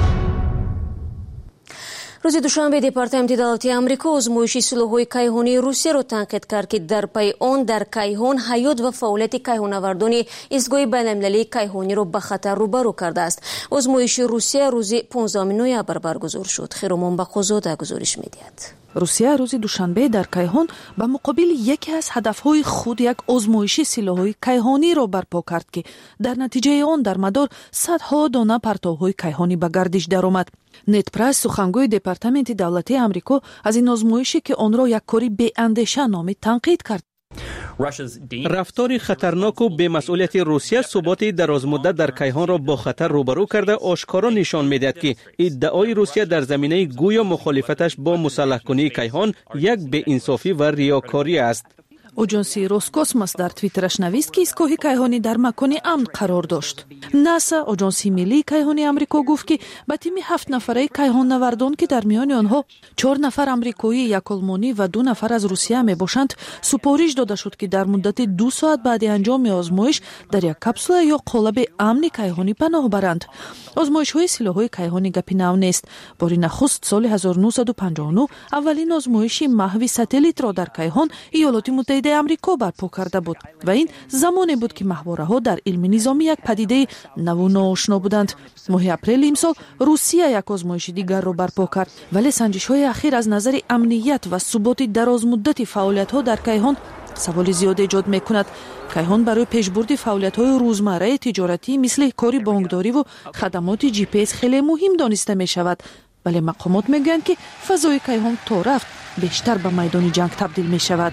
Speaker 1: روز دوشنبه دپارتمент دولتی آمریکا آزمایش سلاح‌های کیهانی روسیه را تنقید کرد که در پی آن در کیهان حیات و فعالیت کیهان‌آوردان ایستگاه بین‌المللی کیهانی را به خطر روبرو کرده است. آزمایش روسیه روز پانزدهم نوامبر برگزار شد. خیرمان بقازاده گزارش می‌دهد.
Speaker 4: روسیه روز دوشنبه در کیهان به مقابل یکی از هدفهای خود یک آزمایش سلاح‌های کیهانی را برپا کرد که در نتیجه آن در مدار صدها دانه پرتوهای کیهانی به گردش درآمد. نت پرس سخنگوی دپارتمент دولتی آمریکا از این آزمایشی که آن را یک کاری بی‌اندیشه نامید تنقید کرد.
Speaker 5: رفتار خطرناک و بی‌مسئولیت روسیه ثبات درازمدت در کیهان را با خطر روبرو کرده آشکارا نشان می‌دهد که ادعای روسیه در زمینه گویا مخالفتش با مسلح کنی کیهان یک بی‌انصافی و ریاکاری است.
Speaker 4: اژانسی روسکوسموس در توییترش نوشت که ایستگاه کیهانی در مکان امن قرار داشت. ناسا اژانسی ملی کیهانی آمریکا گفت که به تیم هفت نفره کیهان نوردان که در میان آنها چهار نفر آمریکایی، یک آلمانی و دو نفر از روسیه میباشند سپارش داده شد که در مدت دو ساعت بعد انجام آزمایش در یک کپسول یا قالب امن کیهانی پناه برند. آزمایش‌های سلاح‌های کیهانی گپی نو نیست. بار نخست سال هزار و نهصد و پنجاه و نه اولین آزمایش محو ساتلیت را در کیهان ایالات متحده آمریکا برپا کرده بود و این زمانی بود که محوره‌ها در علم نظامی یک پدیده نو و ناآشنا بودند. ماه اپریل امسال روسیه یک آزمایش دیگر را برپا کرد، ولی سنجش‌های اخیر از نظر امنیت و ثبات درازمدت فعالیت‌ها در کیهان سوال زیاد ایجاد می‌کند. کیهان برای پیشبرد فعالیت‌های روزمره تجارتی مثل کار بانکداری و خدمات جی پی اس خیلی مهم دانسته می‌شود، ولی مقامات میگویند که فضای کیهان تا رفت بیشتر به میدان جنگ تبدیل می‌شود.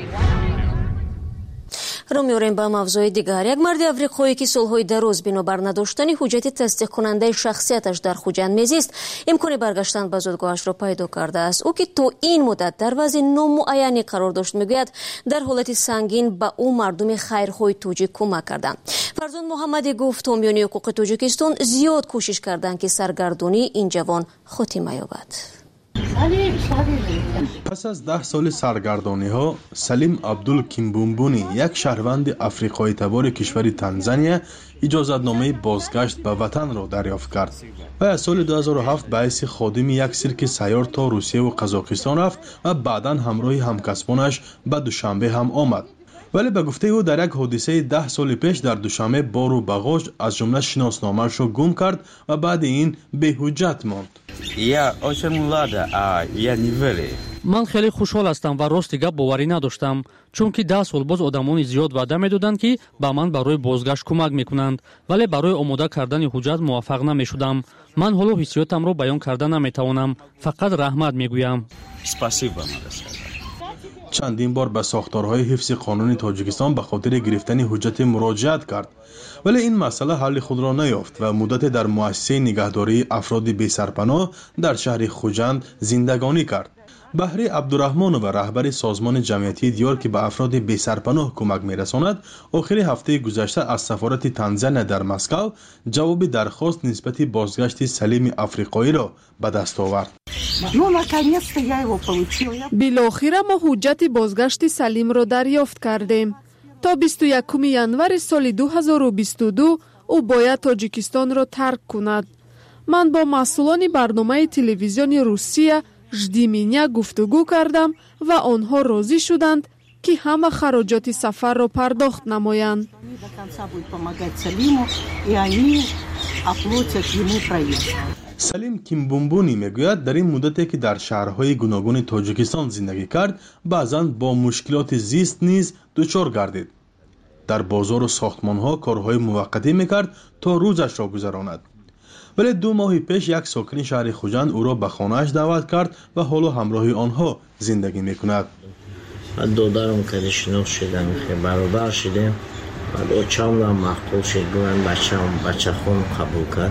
Speaker 1: رو میاریم به موضوع دیگر. یک مرد افریقایی که سالهای دراز بنابر نداشتن حجت تصدیق کننده شخصیتش در خوجند میزیست امکان برگشتن به زادگاهش را پیدا کرده است. او که تا این مدت در وضع نامعینی قرار داشت میگوید در حالت سنگین به او مردم خیرخواه تاجیک کمک کردند. فرزند محمدی گفت حامیان حقوق تاجیکستان زیاد کوشش کردند که سرگردانی این جوان خاتمه یابد.
Speaker 14: پس از ده سال سرگردانی ها سلیم عبدول کیمبومبونی یک شهروند افریقایی تبار کشور تانزانیا اجازتنامه بازگشت به وطن را دریافت کرد و از سال دو هزار و هفت به حیث خادم یک سیرک سیار تا روسیه و قزاقستان رفت و بعداً همراه همکسبانش به دوشنبه هم آمد. ولی به گفته او در یک حادثه ده سال پیش در دوشنبه بار و بغاج از جمله شناسنامه‌اش را گم کرد و بعد این به حجت ماند.
Speaker 12: من خیلی خوشحال هستم و راست گپ باوری نداشتم، چون که ده سال باز آدمانی زیاد وعده میدادند که به من برای بازگشت کمک میکنند، ولی برای آماده کردن حجت موفق نمیشدم. من حالا حسیاتم را بیان کردن نمیتوانم، فقط رحمت میگویم.
Speaker 14: چندین بار به ساختارهای حفظ قانون تاجیکستان به خاطر گرفتن حجت مراجعت کرد، ولی این مسئله حل خود را نیافت و مدت در مؤسسه نگهداری افراد بی سرپناه در شهر خوجند زندگانی کرد. بهری عبدالرحمن و رهبر سازمان جمعیتی دیار که به افراد بی سرپناه کمک می‌رساند، آخر هفته گذشته از سفارت تانزانیا در مسکو جواب درخواست نسبت بازگشت سلیم افریقایی را به دست آورد.
Speaker 4: بالاخره ما حجت بازگشت سلیم را دریافت کردیم. تا بیست و یکم январ سال دو هزار و بیست و دو او باید تاجیکستان را ترک کند. من با مسئولان برنامه تلویزیون روسیه ژدیمینیا گفتگو کردم و آنها راضی شدند که همه خراجات سفر را پرداخت نمایند.
Speaker 14: سلیم کیمبومبونی میگوید در این مدتی که در شهرهای گوناگون تاجیکستان زندگی کرد، بعضاً با مشکلات زیست نیز دچار گردید. در بازار و ساختمان‌ها کارهای موقتی میکرد تا روزش را گذراند. ولی دو ماه پیش یک ساکن شهر خوجند او را به خانه‌اش دعوت کرد و حالا همراه آنها زندگی میکند.
Speaker 15: من دادرم که شناخت شدم که برادر شدم و دو چهارم مقتول شد. من بچه‌ام بچه خون قبول کرد.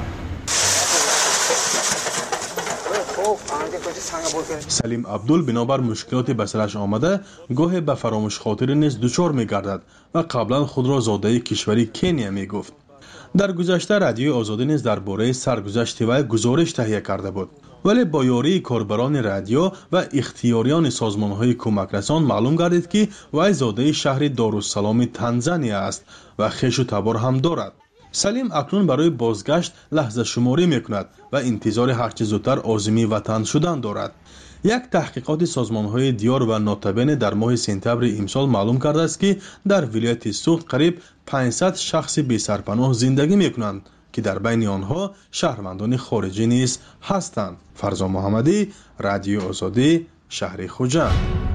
Speaker 14: سلیم عبدول بنابر مشکلات به سرش آمده گاهی به فراموش خاطر نیز دچار می‌گردد و قبلا خود را زاده کشوری کنیا میگفت. در گذشته رادیوی آزادی نیز درباره سرگذشت وی گزارش تهیه کرده بود، ولی با یاری کاربران رادیو و اختیاریان سازمان‌های کمک رسان معلوم گردید که وی زاده شهر دارالسلام تانزانیا است و خویش و تبار هم دارد. سلیم اکنون برای بازگشت لحظه شماری میکند و انتظار هرچه زودتر عازم وطن شدن دارد. یک تحقیقات سازمان‌های دیار و ناتبین در ماه سپتامبر امسال معلوم کرده است که در ولایت سوخت قریب پانصد شخص بی سرپناه زندگی میکنند که در بین آنها شهروندان خارجی نیز هستند. فرزان محمدی، رادیو آزادی، شهر خوجند.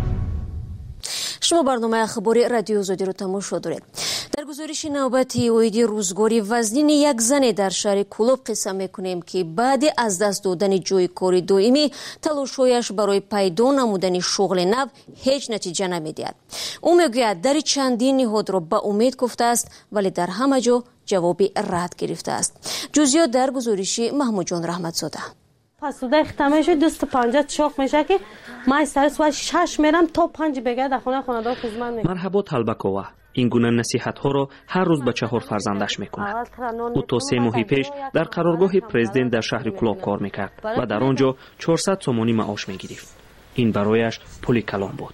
Speaker 1: شما برنامه اخباری رادیو آزادی رو تماشا دارید. در گزارش نوبتی اوید روزگاری وزنین یک زن در شهر کلوب قصه میکنیم که بعد از دست دادن جای کاری دائمی تلاش‌هایش برای پیدا نمودن شغل نو هیچ نتیجه نمیدهد. او میگوید در چندین نهاد را به امید گفته است ولی در همه جا جوابی رد گرفته است. جزئیات در گزارش محمود جان رحمتزاده.
Speaker 8: پسوده ختمه شد دست پنجه چاق میشه که ما سر و شش میرم تا پنج بگه در خونه خانواده خدمت میکنم.
Speaker 7: مرحبا طلبکوه این گونه نصیحت ها را هر روز به چهار فرزندش میکند. او تا سه ماه پیش در قرارگاه پرزیدنت در شهر کلوب کار میکرد و در آنجا چهارصد سومانی معاش میگرفت. این برایش پولی کلان بود.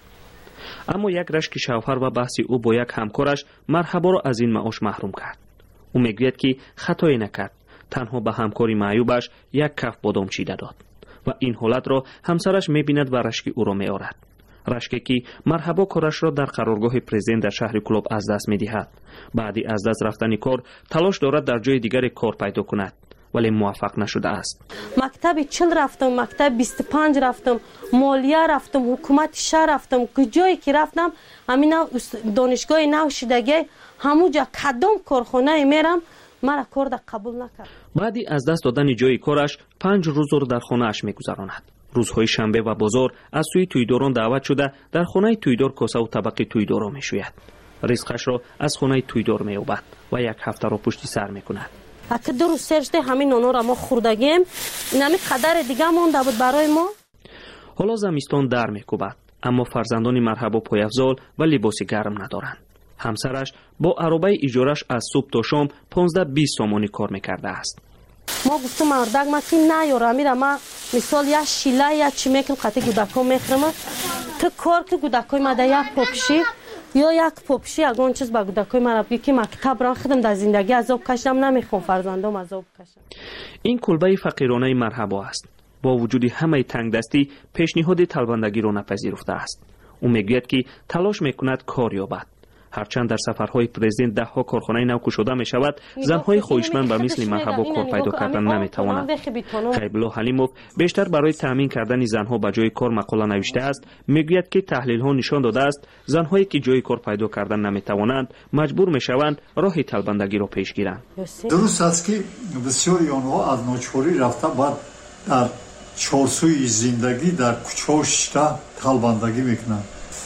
Speaker 7: اما یک رشک شوهر و بحثی او با یک همکارش مرحبا را از این معاش محروم کرد. او میگوید که خطایی نکرد، تنها به همکاری معیوبش یک کف بادام چیده داد و این حالت را همسرش میبیند و رشک او را میآرد. رشکی که مرحبا کارش را در قرارگاه پرزیدنت در شهر کلوب از دست میدهد. بعدی از دست رفتن کار تلاش دارد در جای دیگر کار پیدا کند ولی موفق نشده است.
Speaker 8: مکتب چل رفتم، مکتب بیست و پنج رفتم، مالیه رفتم، حکومت شهر رفتم، کجایی که رفتم همین دانشگاه نوشیدگی همونجا کدام کارخانه میرم مرا کار در قبول نکرد.
Speaker 7: بعدی از دست دادن جای کارش پنج روز را در خانه اش میگذراند. روزهای شنبه و بازار از سوی تویداران دعوت شده در خانه تویدار کاسه و طبق تویدار را میشوید. رزقش را از خانه تویدار مییابد و یک هفته را پشت سر میکند.
Speaker 8: اگه دو روز سرشته همین نانو را ما خوردگیم این همین قدر دیگه مونده بود برای ما.
Speaker 7: حالا زمستان در میکوبد اما فرزندان مرحبا پایافزال و لباس گرم ندارند. همسرش با عربه اجارش از صبح تا شام پانزده بیست سومانی کار میکرده است.
Speaker 8: ما گفتم مردک ما که نه یارو امیره ما مثال یا شیله یا چی میکنم قطعی گودکا میخرم تو کار که گودکای ما در یک پاپشی یا یک پاپشی اگه چیز با گودکای ما را بگی که مکتب را خودم در زندگی عذاب کشم نمیخوام فرزندم عذاب کشم.
Speaker 7: این کلبه فقیرانه مرحبا است. با وجود همه تنگ دستی پیشنهاد طلبندگی را نپذیرفته است. او میگوید که تلاش میکند کار یابد. هرچند در سفرهای پرزیدنت ده ها کارخانه نو گشوده می شود، زنهای خواهشمند به مثل مرحبا کار پیدا کردن نمی توانند. غیب‌الله حلیموف بیشتر برای تامین کردن زنها به جای کار مقاله نوشته است. میگوید که تحلیل ها نشان داده است زنهایی که جای کار پیدا کردن نمی توانند مجبور می شوند راه طلبندگی را پیش گیرند.
Speaker 3: درست است که بسیاری آنها از ناچاری رفته بعد در چارسوی زندگی در کوچه شده طلبندگی میکنند.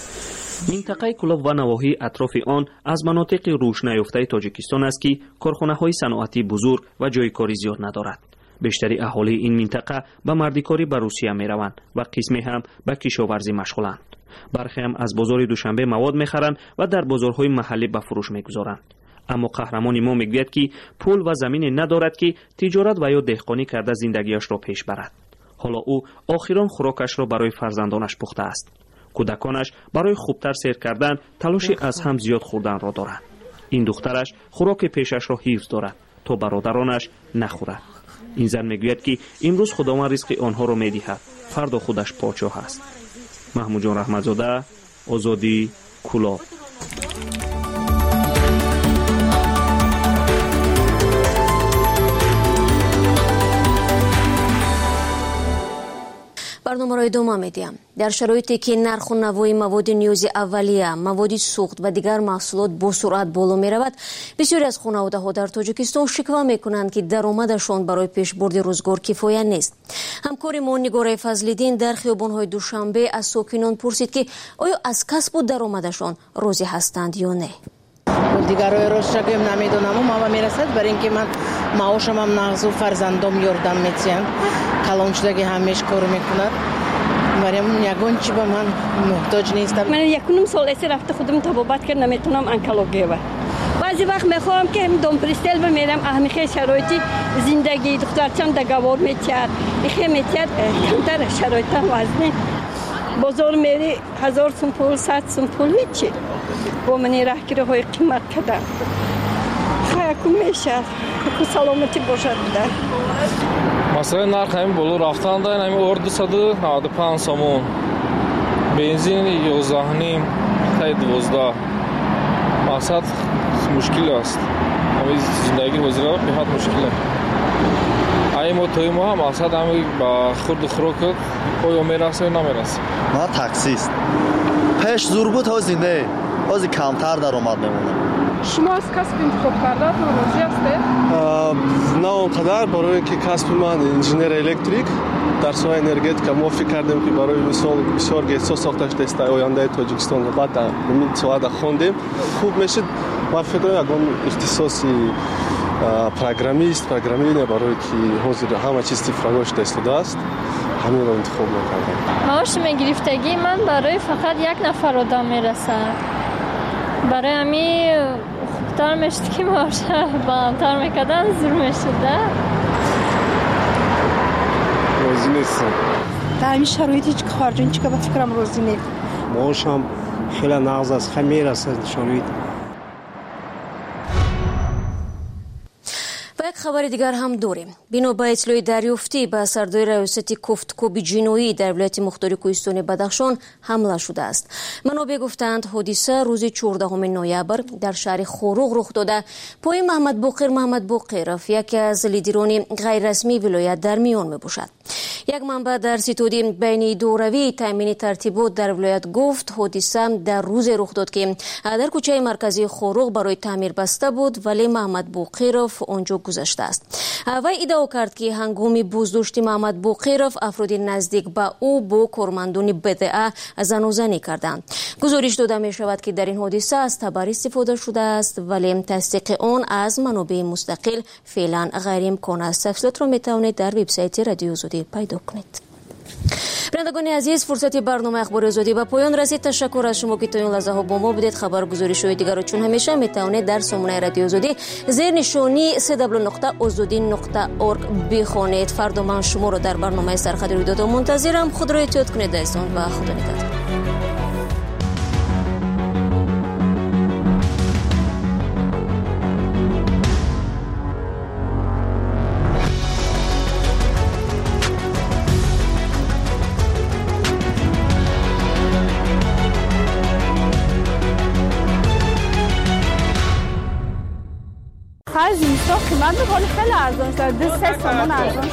Speaker 7: منطقه کلوب و نواحی اطراف آن از مناطق روش نیافته تاجیکستان است که کارخانه‌های صنعتی بزرگ و جای کاری زیاد ندارد. بیشتری اهالی این منطقه به مردیکاری به روسیه می روند و قسمی هم به کشاورزی مشغولند. برخی هم از بازار دوشنبه مواد میخرند و در بازارهای محلی به فروش میگذارند. اما قهرمان ما میگوید که پول و زمین ندارد که تجارت و یا دهقانی کرده زندگیش را پیش برد. حالا او آخران خوراکش را برای فرزندانش پخته است. کودکانش برای خوبتر سیر کردن تلاشی از هم زیاد خوردن را دارند. این دخترش خوراک پیشش را حفظ دارد تا برادرانش نخورد. این زن میگوید که امروز خداوند رزق آنها را میدهد، فردا خودش پادشاه است. محمود جان رحمتزاده، آزادی، کلاب.
Speaker 1: برنامه را ادامه میدیم. در شرایطی که نرخ و نوای مواد نیازی اولیه، مواد سوخت و دیگر محصولات با سرعت بالا می رود، بسیاری از خانواده‌ها در تاجیکستان شکوه می کنند که درآمدشان برای پیشبرد روزگار کفایت نیست. همکار ما نگاره فضل‌الدین در خیابان‌های دوشنبه از ساکنان پرسید که آیا از کسب و درآمدشان راضی هستند یا نه.
Speaker 16: دیگرای روز شکم نمیدونم و ماما میرسد برای اینکه من معاشم هم نغز و فرزندم یاردم میتیم کلان شدگی همیش کار میکند بریم یکون چی به من محتاج نیستم.
Speaker 17: من یکونم سال ایسی رفته خودم تبابت کرد نمیتونم انکالوگیه و بعضی وقت میخوام که هم دوم پریستل بمیرم اهمیخه شرایطی زندگی دخترچم دگوار میتید ایخه میتید کمتر شرایطم وزنی بازار میری هزار سون پول صد سون پول هیچی با منی رهگیره های قیمت کدن خیلی میشه که سلامتی باشد در
Speaker 19: مثلا نرخ همین بلو رفتن دارن همین ارد صد و نود و پنج سامون بنزین یازده نیم تا دوازده مقصد مشکل است همین زندگی وزیرا بهت مشکل است ای ما توی ما هم مقصد همین با خورد خوراک آیا میرسه یا نمیرسه.
Speaker 20: ما تاکسیست پیش زور بود ها زنده بازی کمتر در اومد میمونه.
Speaker 21: شما از کسب انتخاب کردتون راضی هستید؟
Speaker 26: نه اونقدر برای اینکه کسب من انجینر الکتریک در سوی انرژتیک ما فکر کردیم که برای مثال بسیار گیسا ساختش دست آینده تاجیکستان بعد در این سواد خوندیم خوب میشه. ما فکر کنم اختصاصی پروگرامیست پروگرامینگ برای که حاضر همه چیز تفراغش دست داده است همین رو انتخاب میکردم.
Speaker 27: معاش گرفتگی من برای فقط یک نفر آدم میرسد. برای همی خوبتر میشد که معاش بالاتر میکردن زور میشد.
Speaker 26: راضی نیستم.
Speaker 21: در این شرایطی که خارجین چیکار به فکرم راضی نیست.
Speaker 26: معاشم خیلی نغز است خیلی میرسد شرایط.
Speaker 1: خبر دیگر هم داریم. بنا به اطلاع دریافتی به سردار ریاست کوفتکوب جنایی در ولایت مختار کوهستان بدخشان حمله شده است. منابع گفتند حادثه روز چهاردهم نوامبر در شهر خوروغ رخ داده. پای محمد باقر محمد باقرف یکی از لیدران غیر رسمی ولایت در میان می باشد. یک منبع در ستاد بین دوروی تامین ترتیبات در ولایت گفت حادثه در روز رخ داد که در کوچه مرکزی خوروغ برای تعمیر بسته بود ولی محمد باقرف آنجا گذشته است. وی ادعا کرد که هنگام بازداشت محمد باقرف افراد نزدیک به او با کارمندان بدعه زن و زنی کردند. گزارش داده می شود که در این حادثه از تبر استفاده شده است ولی تصدیق آن از منابع مستقل فعلا غیر امکان است. تفصیلات را می توانید در وبسایت رادیو آزادی پیدا کنید. بینندگان عزیز فرصت برنامه اخبار آزادی به پایان رسید. تشکر از شما که تا این لحظه ها با ما بودید. خبرگزاری‌های دیگر را چون همیشه می توانید در سامانه رادیو آزادی زیر نشانی دبلیو نقطه آزادی نقطه اورگ بخوانید. فردا من شما را در برنامه سرخط رویدادها منتظرم. خود را احتیاط کنید دوستان و خدا نگهدار.
Speaker 21: از اینستا قیمت بکنی خیلی ارزان شد. دو سه سامان ارزان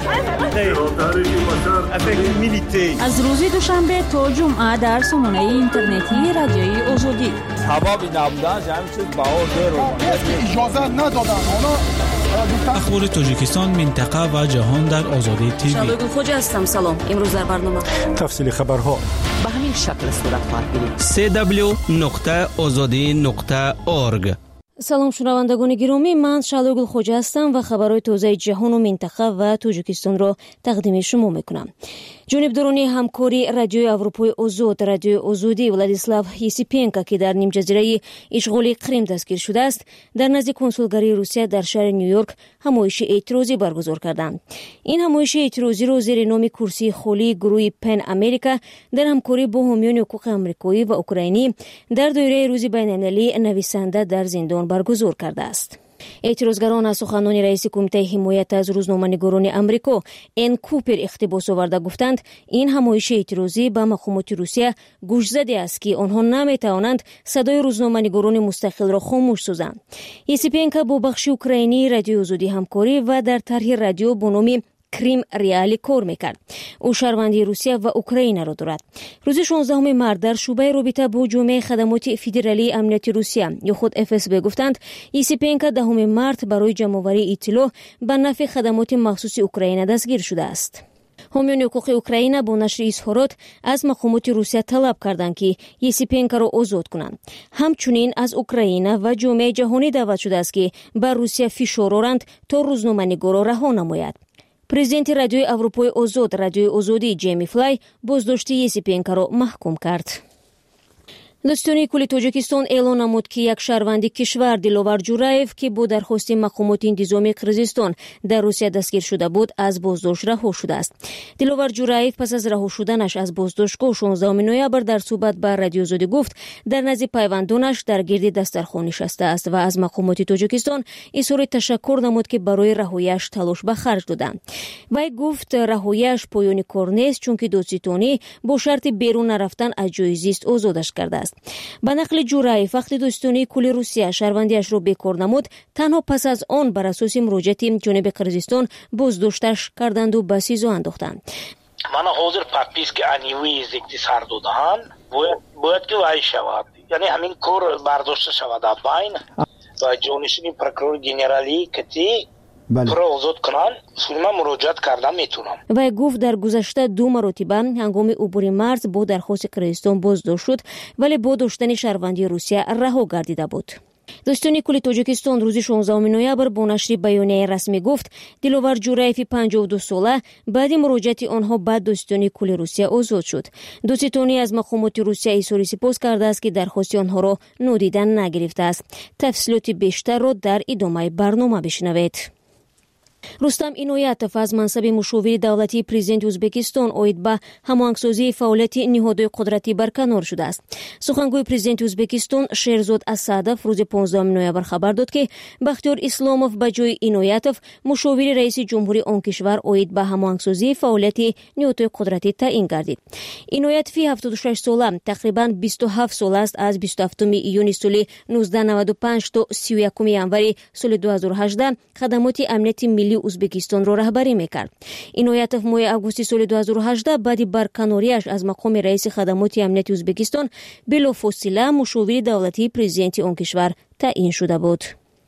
Speaker 21: شد.
Speaker 28: از روز دوشنبه تا جمعه در سامانه اینترنتی رادیوی آزادی.
Speaker 29: حبابی نبودن جمعی چیز باور رو
Speaker 30: اجازه ندادن.
Speaker 31: اخبار تاجیکستان منطقه و جهان در آزادی تیوی.
Speaker 1: شادو خوج هستم. سلام. امروز در برنامه
Speaker 30: تفصیل خبرها
Speaker 28: به همین شکل صورت خواهد گرفت.
Speaker 31: دبلیو دبلیو دبلیو نقطه آزادی نقطه اورگ
Speaker 1: салом шунавандагони гиромӣ, ман Шалогул Хоҷа ҳастам ва хабарҳои тозаи ҷаҳону минтақа ва Тоҷикистонро тақдими шумо мекунам. ҷонибдорони ҳамкори Радиои Аврупои Озод, Радиои Озодӣ Владислав Есипенко, ки дар нимҷазираи ишғоли Крим дастгир шудааст, дар назди консулгарии Русия дар шаҳри Нью-Йорк ҳамоиши эътирозӣ баргузор карданд. Ин ҳамоиши эътирозиро зери номи курсии холии гурӯҳи Пен Америка дар ҳамкорӣ бо ҳомиёни ҳуқуқи амрикоӣ ва украинӣ дар доираи рӯзи байналмилалии нависанда дар зиндон баргузор кардааст. эътирозгарон аз суханони раиси кумитаи ҳимоят аз рӯзноманигорони Амрико Эн Купер иқтибос оварда гуфтанд, ин ҳамоиши эътирозӣ ба мақомоти Русия гӯшзаде аст, ки онҳо наметавонанд садои рӯзноманигорони мустақилро хомӯш созанд. Есипенко бо бахши украинии Радиои Озодӣ ҳамкорӣ ва дар тарҳи радио бо номи Крим Реали кор мекард. ӯ шаҳрвандии Русия ва Украинаро дорад. рӯзи шонздаҳуми март дар шӯъбаи робита бо ҷомеаи хадамоти федералии амнияти Русия ё худ эф эс бэ гуфтанд, Есипенко даҳуми март барои ҷамъоварии иттилоъ ба нафъи хадамоти махсуси Украина дастгир шудааст. ҳомиёни ҳуқуқи Украина бо нашри изҳорот аз мақомоти Русия талаб карданд, ки Есипенкоро озод кунанд. ҳамчунин аз Украина ва ҷомеаи ҷаҳонӣ даъват шудааст, ки бар Русия фишор оранд то рӯзноманигорро раҳо намояд. Президенти Радиои Аврупои Озод, Радиои Озодӣ Ҷейми Флай боздошти Есипенкоро маҳкум кард. Достиёни кулли Тоҷикистон эълон намуд, ки як шаҳрванди кишвар Диловар Ҷураев, ки бо дархости мақомоти интизоми Қирғизистон дар Русия дастгир шуда буд, аз боздошт раҳо шудааст. Диловар Ҷураев пас аз раҳо шуданаш аз боздоштгоҳ шонздаҳуми ноябр дар суҳбат ба Радиои Озодӣ гуфт, дар назди пайвандонаш дар гирди дастархон нишастааст ва аз мақомоти Тоҷикистон изҳори ташаккур намуд, ки барои раҳояш талош ба харҷ доданд. Вай гуфт, раҳояш поёни кор нест, чунки додситонӣ бо шарти берун нарафтан аз ҷои зист озодаш кардааст. ба нақли Ҷураев, вақти достонии кулли Русия шаҳрвандиашро бекор намуд, танҳо пас аз он бар асоси муроҷиати ҷониби Қирғизистон боздошташ карданду ба сизо андохтанд.
Speaker 2: мана ҳозир подписки анивии зикти сар додаҳанд, бояд ки вай шавад, яъне ҳамин кор бардошта шавад аз байн ва ҷонишини прокурори генералии кати пурра озод кунанд. ман муроҷиат карда метунам.
Speaker 1: Вай гуфт, дар гузашта ду маротиба ҳангоми убури марз бо дархости Қирғизистон боздошт шуд, вале бо доштани шаҳрвандии Русия раҳо гардида буд. Достиёни кулли Тоҷикистон рӯзи шонздаҳуми ноябр бо нашри баёнияи расмӣ гуфт, Диловар Ҷураеви панҷоҳу ду сола баъди муроҷиати онҳо ба достиёни кулли Русия озод шуд. Додситонӣ аз мақомоти Русия изҳори сипос кардааст, ки дархости онҳоро нодида нагирифтааст. Тафсилоти бештарро дар идомаи барнома бишнавед. Рустам Иноятов аз мансаби мушовири давлатии президенти Ӯзбекистон оид ба ҳамоҳангсозии фаъолияти ниҳодҳои қудратӣ барканор шудааст. Сухангӯи президенти Ӯзбекистон Шерзод Асадов рӯзи понздаҳуми ноябр хабар дод, ки Бахтиёр Исломов ба ҷои Иноятов мушовири раиси ҷумҳури он кишвар оид ба ҳамоҳангсозии фаъолияти ниҳодҳои қудратӣ таъин гардид. Иноятови ҳафтоду шаш сола тақрибан бисту ҳафт сол аст аз бисту ҳафтуми июни соли нуздаҳ наваду панҷ то сию якуми январи соли ду ҳазору ҳаждаҳ хадамоти амнияти миллии Ӯзбекистонро раҳбарӣ мекард. Иноятов моҳи августи соли ду ҳазору ҳаждаҳ баъди барканориаш аз мақоми раиси хадамоти амнияти Ӯзбекистон белофосила мушовири давлатии президенти он кишвар таъин шуда буд.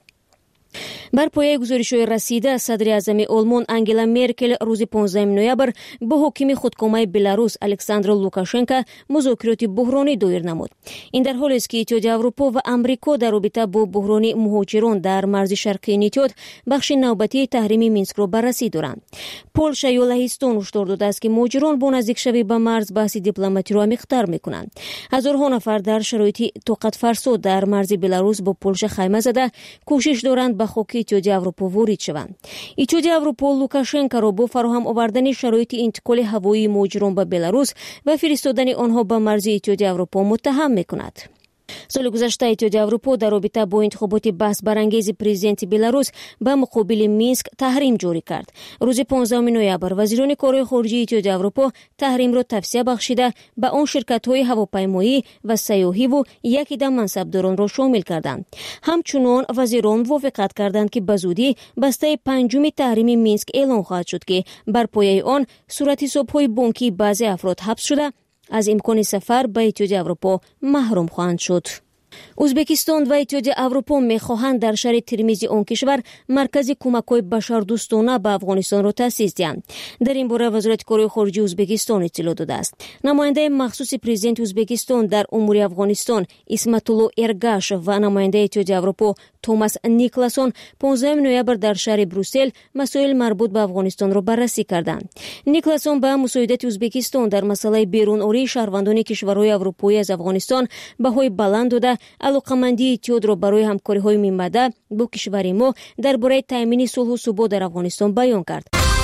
Speaker 1: бар пояи гузоришҳои расида садри аъзами Олмон Ангела Меркел рӯзи понздаҳуми ноябр бо ҳокими худкомаи Беларус Александр Лукашенко музокироти буҳронӣ доир намуд. ин дар ҳолест, ки Иттиҳоди Аврупо ва Амрико дар робита бо буҳрони муҳоҷирон дар марзи шарқии Нитёт бахши навбатии таҳрими Минскро баррасӣ доранд. Полша ё Лаҳистон ҳушдор додааст, ки муҳоҷирон бо наздикшавӣ ба марз баҳси дипломатиро амиқтар мекунанд. ҳазорҳо нафар дар шароити тоқатфарсо дар марзи Беларус бо Полша хайма зада кӯшиш доранд ба хоки Иттиҳоди Аврупо ворид шаванд. Иттиҳоди Аврупо Лукашенкоро бо фароҳам овардани шароити интиқоли ҳавоии муҳоҷирон ба Беларус ва фиристодани онҳо ба марзи Иттиҳоди Аврупо муттаҳам мекунад. соли гузашта Иттиҳоди Аврупо дар робита бо интихоботи баҳсбарангези президенти Беларус ба муқобили Минск таҳрим ҷорӣ кард. рӯзи понздаҳуми ноябр вазирони корҳои хориҷии Иттиҳоди Аврупо таҳримро тавсия бахшида ба он ширкатҳои ҳавопаймоӣ ва сайёҳиву яки да мансабдоронро шомил карданд. ҳамчунон вазирон мувофиқат карданд, ки ба зудӣ бастаи панҷуми таҳрими Минск эълон хоҳад шуд, ки бар пояи он суратҳисобҳои бонкии баъзе афрод ҳабс шуда аз имкони сафар ба Иттиҳоди Аврупо маҳрум хоҳанд шуд. Ӯзбекистон ва Иттиҳоди Аврупо мехоҳанд дар шаҳри Тирмизи он кишвар маркази кӯмакҳои башардӯстона ба Афғонистонро таъсис диҳанд. Дар ин бора вазорати корҳои хориҷии Ӯзбекистон иттилоъ додааст. намояндаи махсуси президенти Ӯзбекистон дар умури Афғонистон Исматулло Эргашев ва намояндаи Иттиҳоди Аврупо توماس نیکلاسون پانزدهم نوامبر در شهر بروسل مسائل مربوط به افغانستان را بررسی کردند. نیکلاسون به مساعدت ازبکستان در مسئله بیرون‌آوری شهروندان کشورهای اروپایی از افغانستان بهای بلند داده علاقمندی اتحاد را برای همکاری‌های میانبرده با کشور ما درباره تامین صلح و ثبات در افغانستان بیان کرد.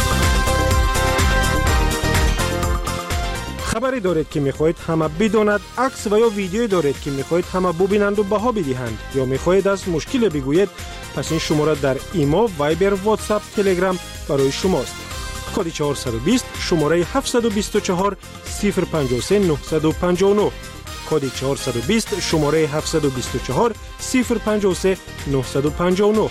Speaker 30: خبری دارید که میخواهید همه بداند، عکس و یا ویدیویی دارید که میخواهید همه ببینند و بها بدهند یا میخواهید از مشکل بگویید، پس این شماره در ایمو، وایبر، واتساپ، تلگرام برای شماست. کد چهارصد و بیست شماره هفتصد و بیست و چهار صفر پنجاه و سه نهصد و پنجاه و نه. کد چهارصد و بیست شماره هفتصد و بیست و چهار صفر پنجاه و سه نهصد و پنجاه و نه.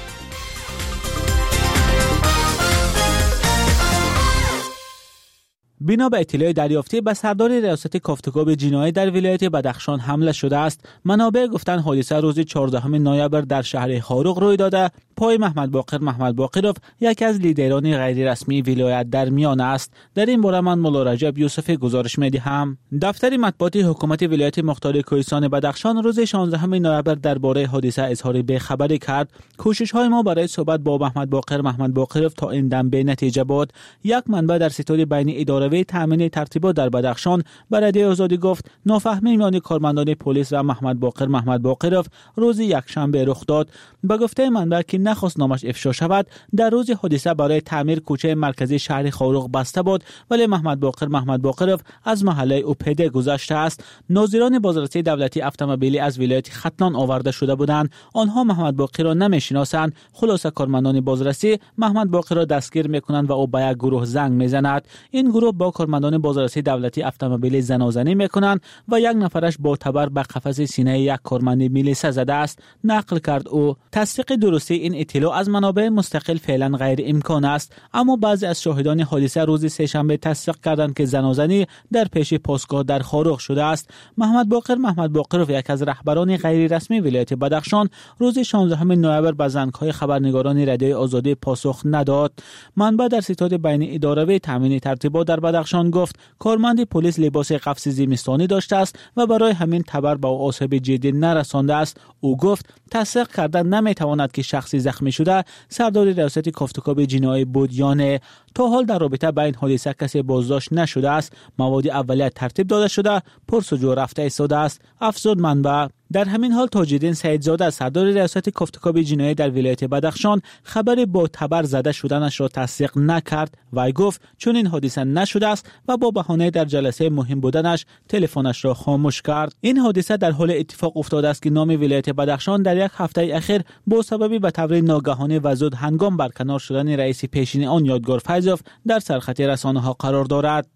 Speaker 5: بنا به اطلاع دریافتی به سردار ریاست کافتکاب جنایی در ولایت بدخشان حمله شده است. منابع گفتند حادثه روز چهاردهم نوامبر در شهر خاروق روی داده. پای محمد باقر محمد باقرов یکی از لیدران غیر رسمی ولایت در میان است. در این باره من مولا رجب یوسف گزارش می‌دهم. دفتر مطبوعاتی حکومت ولایت مختار کوهستان بدخشان روز شانزدهم نوامبر درباره حادثه اظهار بی‌خبری کرد. کوشش‌های ما برای صحبت با محمد باقر محمد باقرov تا این دم به نتیجه بود. یک منبع در ستاد بین اداره تامین ترتیبات در بدخشان به رادیو آزادی گفت نافهمی میان کارمندان پلیس و محمد باقر محمد باقرov روز یکشنبه رخ داد. به گفته منبع که نخواست نامش افشا شود، در روز حادثه برای تعمیر کوچه مرکزی شهر خاروق بسته بود، ولی محمد باقر محمد باقرov از محله اوپده گذشته است. ناظران بازرسی دولتی اتومبیلی از ولایت ختلان آورده شده بودند. آنها محمد باقر را نمیشناسند. خلاصه کارمندان بازرسی محمد باقر را دستگیر میکنند و او به یک گروه زنگ میزند. این گروه با کارمندان بازرسی دولتی اتومبیلی زنازنی میکنند و یک نفرش با تبر به قفس سینه یک کارمند میلیسا زده است، نقل کرد او. تصدیق درستی این اطلاع از منابع مستقل فعلا غیر امکان است، اما بعضی از شاهدان حادثه روز سه‌شنبه تصدیق کردند که زنازنی در پیش پاسگاه در خاروق شده است. محمد باقر محمد باقرov یک از رهبران غیر رسمی ولایت بدخشان روز شانزدهم نوامبر به زنگ‌های خبرنگاران رادیو آزادی پاسخ نداد. منبع در ستاد بین اداره تامین ترتیبات در بدخشان گفت کارمند پلیس لباس قفس زمستانی داشته است و برای همین تبر به آسیب جدی نرسانده است. او گفت تصدیق کردن نمیتواند که شخصی زخمی شده سردار ریاست کافتکاب جنایی بود یا نه. تا حال در رابطه با این حادثه کسی بازداشت نشده است. مواد اولیه ترتیب داده شده، پرسجو رفته ایستاده است. افزود منبع. در همین حال تاج‌الدین سعیدزاده سردار ریاست کافتکاب جنایی در ولایت بدخشان خبر با تبر زده شدنش را تصدیق نکرد و گفت چون این حادثه نشده است و با بهانه در جلسه مهم بودنش تلفنش را خاموش کرد. این حادثه در حال اتفاق افتاده است که نام ولایت بدخشان در یک هفته اخیر با سبب به طور ناگهانی و زود هنگام برکنار شدن رئیس پیشین آن یادگار فیضوف در سرخط رسانه‌ها قرار دارد.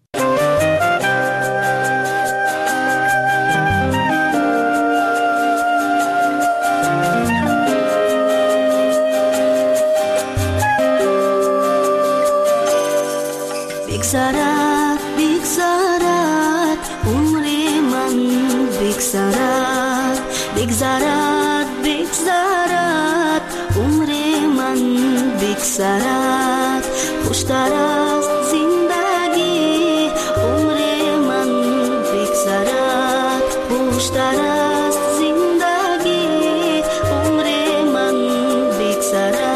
Speaker 6: بگذرد بگذرد عمر من بگذرد بگذرد بگذرد عمر من بگذرد خوشتر از زندگی عمر من بگذرد خوشتر از زندگی عمر من بگذرد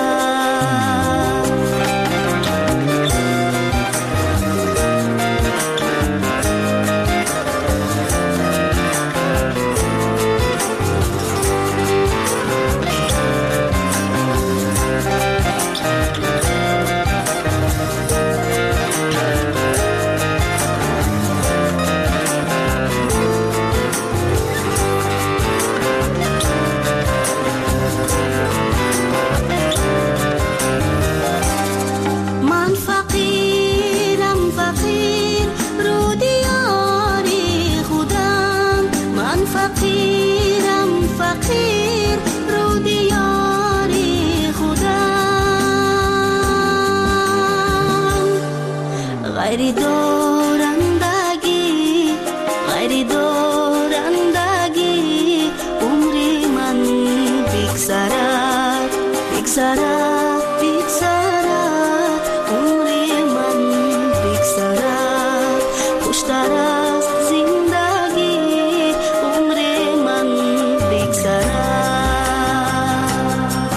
Speaker 6: غیری دارندگی غیری دارندگی عمر من بگذرد بگذرد بگذرد عمر من بگذرد خوشتر از زندگی عمر من بگذرد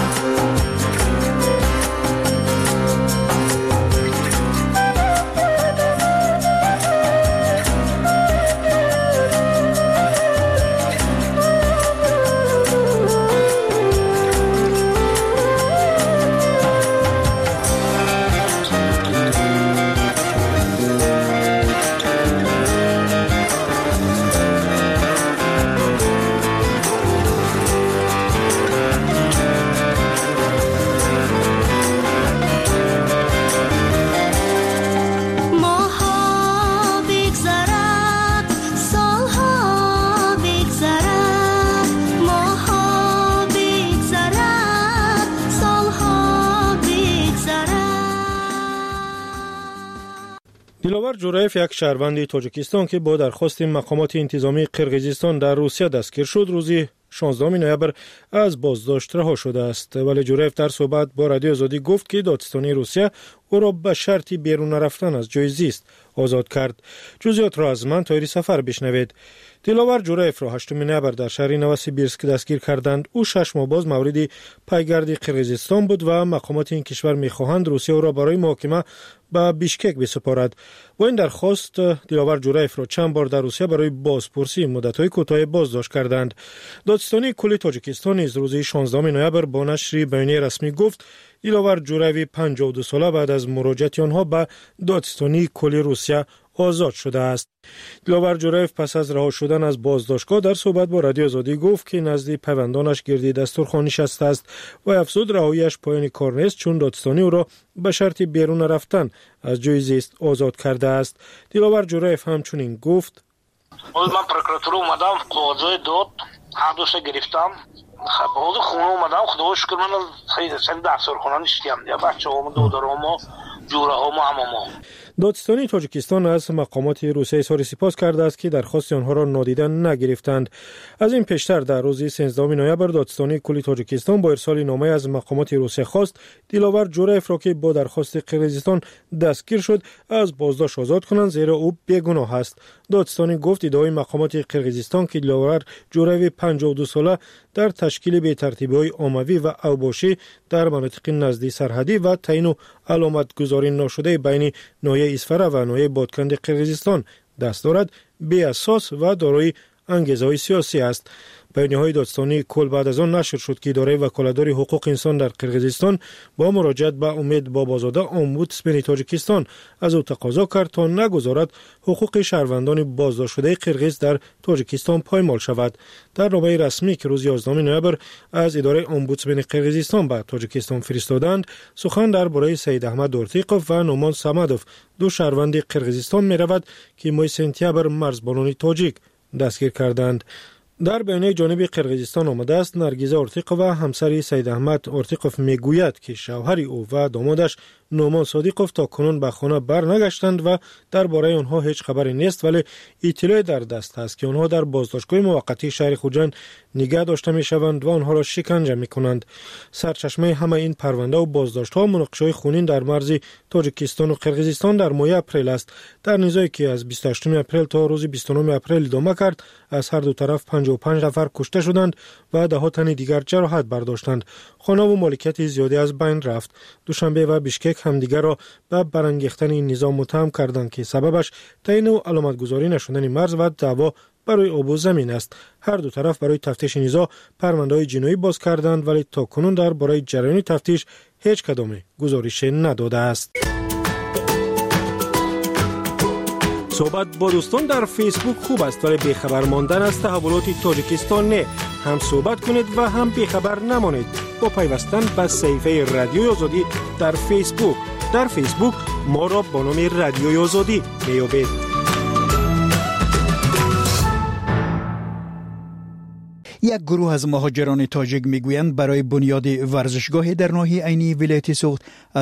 Speaker 30: دلاور جورایف یک شهروند تاجیکستان که با درخواست مقامات انتظامی قرقیزستان در روسیه دستگیر شد روز شانزدهم نوامبر از بازداشت رها شده است. ولی جورایف در صحبت با رادیو آزادی گفت که دادستانی روسیه او را به شرطی بیرون رفتن از جای زیست آزاد کرد. جزئیات را از من تایری سفر بشنوید. دلاور جورایف را هشتم نوامبر در شهر نوسیبیرسک دستگیر کردند. او شش ماه باز مورد پایگرد قرقیزستان بود و مقامات این کشور می‌خواهند روسیه او را برای محاکمه به بیشکک بسپارد. با این درخواست دلاور جورایف را چند بار در روسیه برای بازپرسی مدت‌های کوتاه بازداشت کردند. دادستانی کلی تاجیکستان از روز شانزدهم نوامبر با نشر بیانیه رسمی گفت دلاور جورایف پنجاه و دو ساله بعد از مراجعت آنها به دادستانی کلی روسیه آزاد شده است. دلاور جورایف پس از رها شدن از بازداشتگاه در صحبت با رادیو آزادی گفت که نزد پیوندانش گردی دسترخوان نشسته است و افزود رهاییش پایان کار نیست چون دادستانی او را به شرط بیرون رفتن از جای زیست آزاد کرده است. دلاور جورایف همچنین گفت
Speaker 2: من پروکراتور اومدم قاضی داد هر دوست گرفتم خب خونه اومدم خدا شکر من خیلی سن دسترخوان نشستم یا بچه‌هام دودرام جوره‌هام هممون.
Speaker 30: دادستانی تاجیکستان از مقامات روسیه اظهار سپاس کرده است که درخواست آنها را نادیده نگرفتند. از این پیشتر در روز سیزدهم نوامبر دادستانی کلی تاجیکستان با ارسال نامه از مقامات روسیه خواست دلاور جورایف را که با درخواست قرقیزستان دستگیر شد از بازداشت آزاد کنند زیرا او بیگناه است. دادستانی گفت ادعای مقامات قرقیزستان که دلاور جورایف پنجاه و دو ساله در تشکیل بی‌ترتیبی‌های عمومی و اوباشی در مناطق نزدیک سرحدی و تعیین و علامت گذاری ناشده بین ناحیه اسفره و ناحیه بادکند قرقیزستان دست دارد بی اساس و دارای انگیزه‌های سیاسی است. بیانیه‌های دادستانی کل بعد از آن نشر شد که اداره وکالتداری حقوق انسان در قرقیزستان با مراجعت به امید بابازاده امبودسمن تاجیکستان از او تقاضا کرد تا نگذارد حقوق شهروندان بازداشت شده قرقیز در تاجیکستان پایمال شود. در نامه رسمی که روز یازدهم نوامبر از اداره امبودسمن قرقیزستان به تاجیکستان فرستادند سخن درباره سید احمد اورتیقوف و نومان سمدوف دو شهروند قرقیزستان می‌رود که ماه سپتامبر مرزبانان تاجیک دستگیر کردند. در بیانیه جانب قرقیزستان آمده است نرگیزه اورتیقوف و همسر سید احمد اورتیقوف میگوید که شوهر او و دامادش نومان صادقوف تا کنون به خانه برنگشتند و درباره آنها هیچ خبری نیست ولی اطلاع در دست است که آنها در بازداشتگاه موقتی شهر خوجند نگاه داشته میشوند و آنها را شکنجه میکنند. سرچشمه همه این پرونده و بازداشت‌ها مناقشه‌های خونین در مرز تاجیکستان و قرقیزستان در ماه اپریل است. در نزاعی که از بیست و هشتم اپریل تا روز بیست و نهم اپریل ادامه کرد از هر دو طرف پنجاه و پنج نفر کشته شدند و ده ها تن دیگر جراحت برداشتند. خانه و مالکیت زیادی از بین رفت. دوشنبه و بیشکک همدیگر را به برانگیختن این نظام متهم کردند که سببش تعیین و علامتگذاری نشدن مرز و دعوا برای آب و زمین است. هر دو طرف برای تفتیش نزاع پرونده‌های جنایی باز کردند ولی تا کنون در برای جریان تفتیش هیچ کدام گزارش نداده است. صحبت با دوستان در فیسبوک خوب است ولی بیخبر ماندن از تحولات تاجیکستان نه. هم صحبت کنید و هم بیخبر نمانید با پیوستن به صفحه رادیوی آزادی در فیسبوک. در فیسبوک ما را با نام رادیوی آزادی میابید.
Speaker 4: یک گروه از مهاجران تاجیک میگویند برای بنیاد ورزشگاهی در ناحیه عینی ولایت سوخت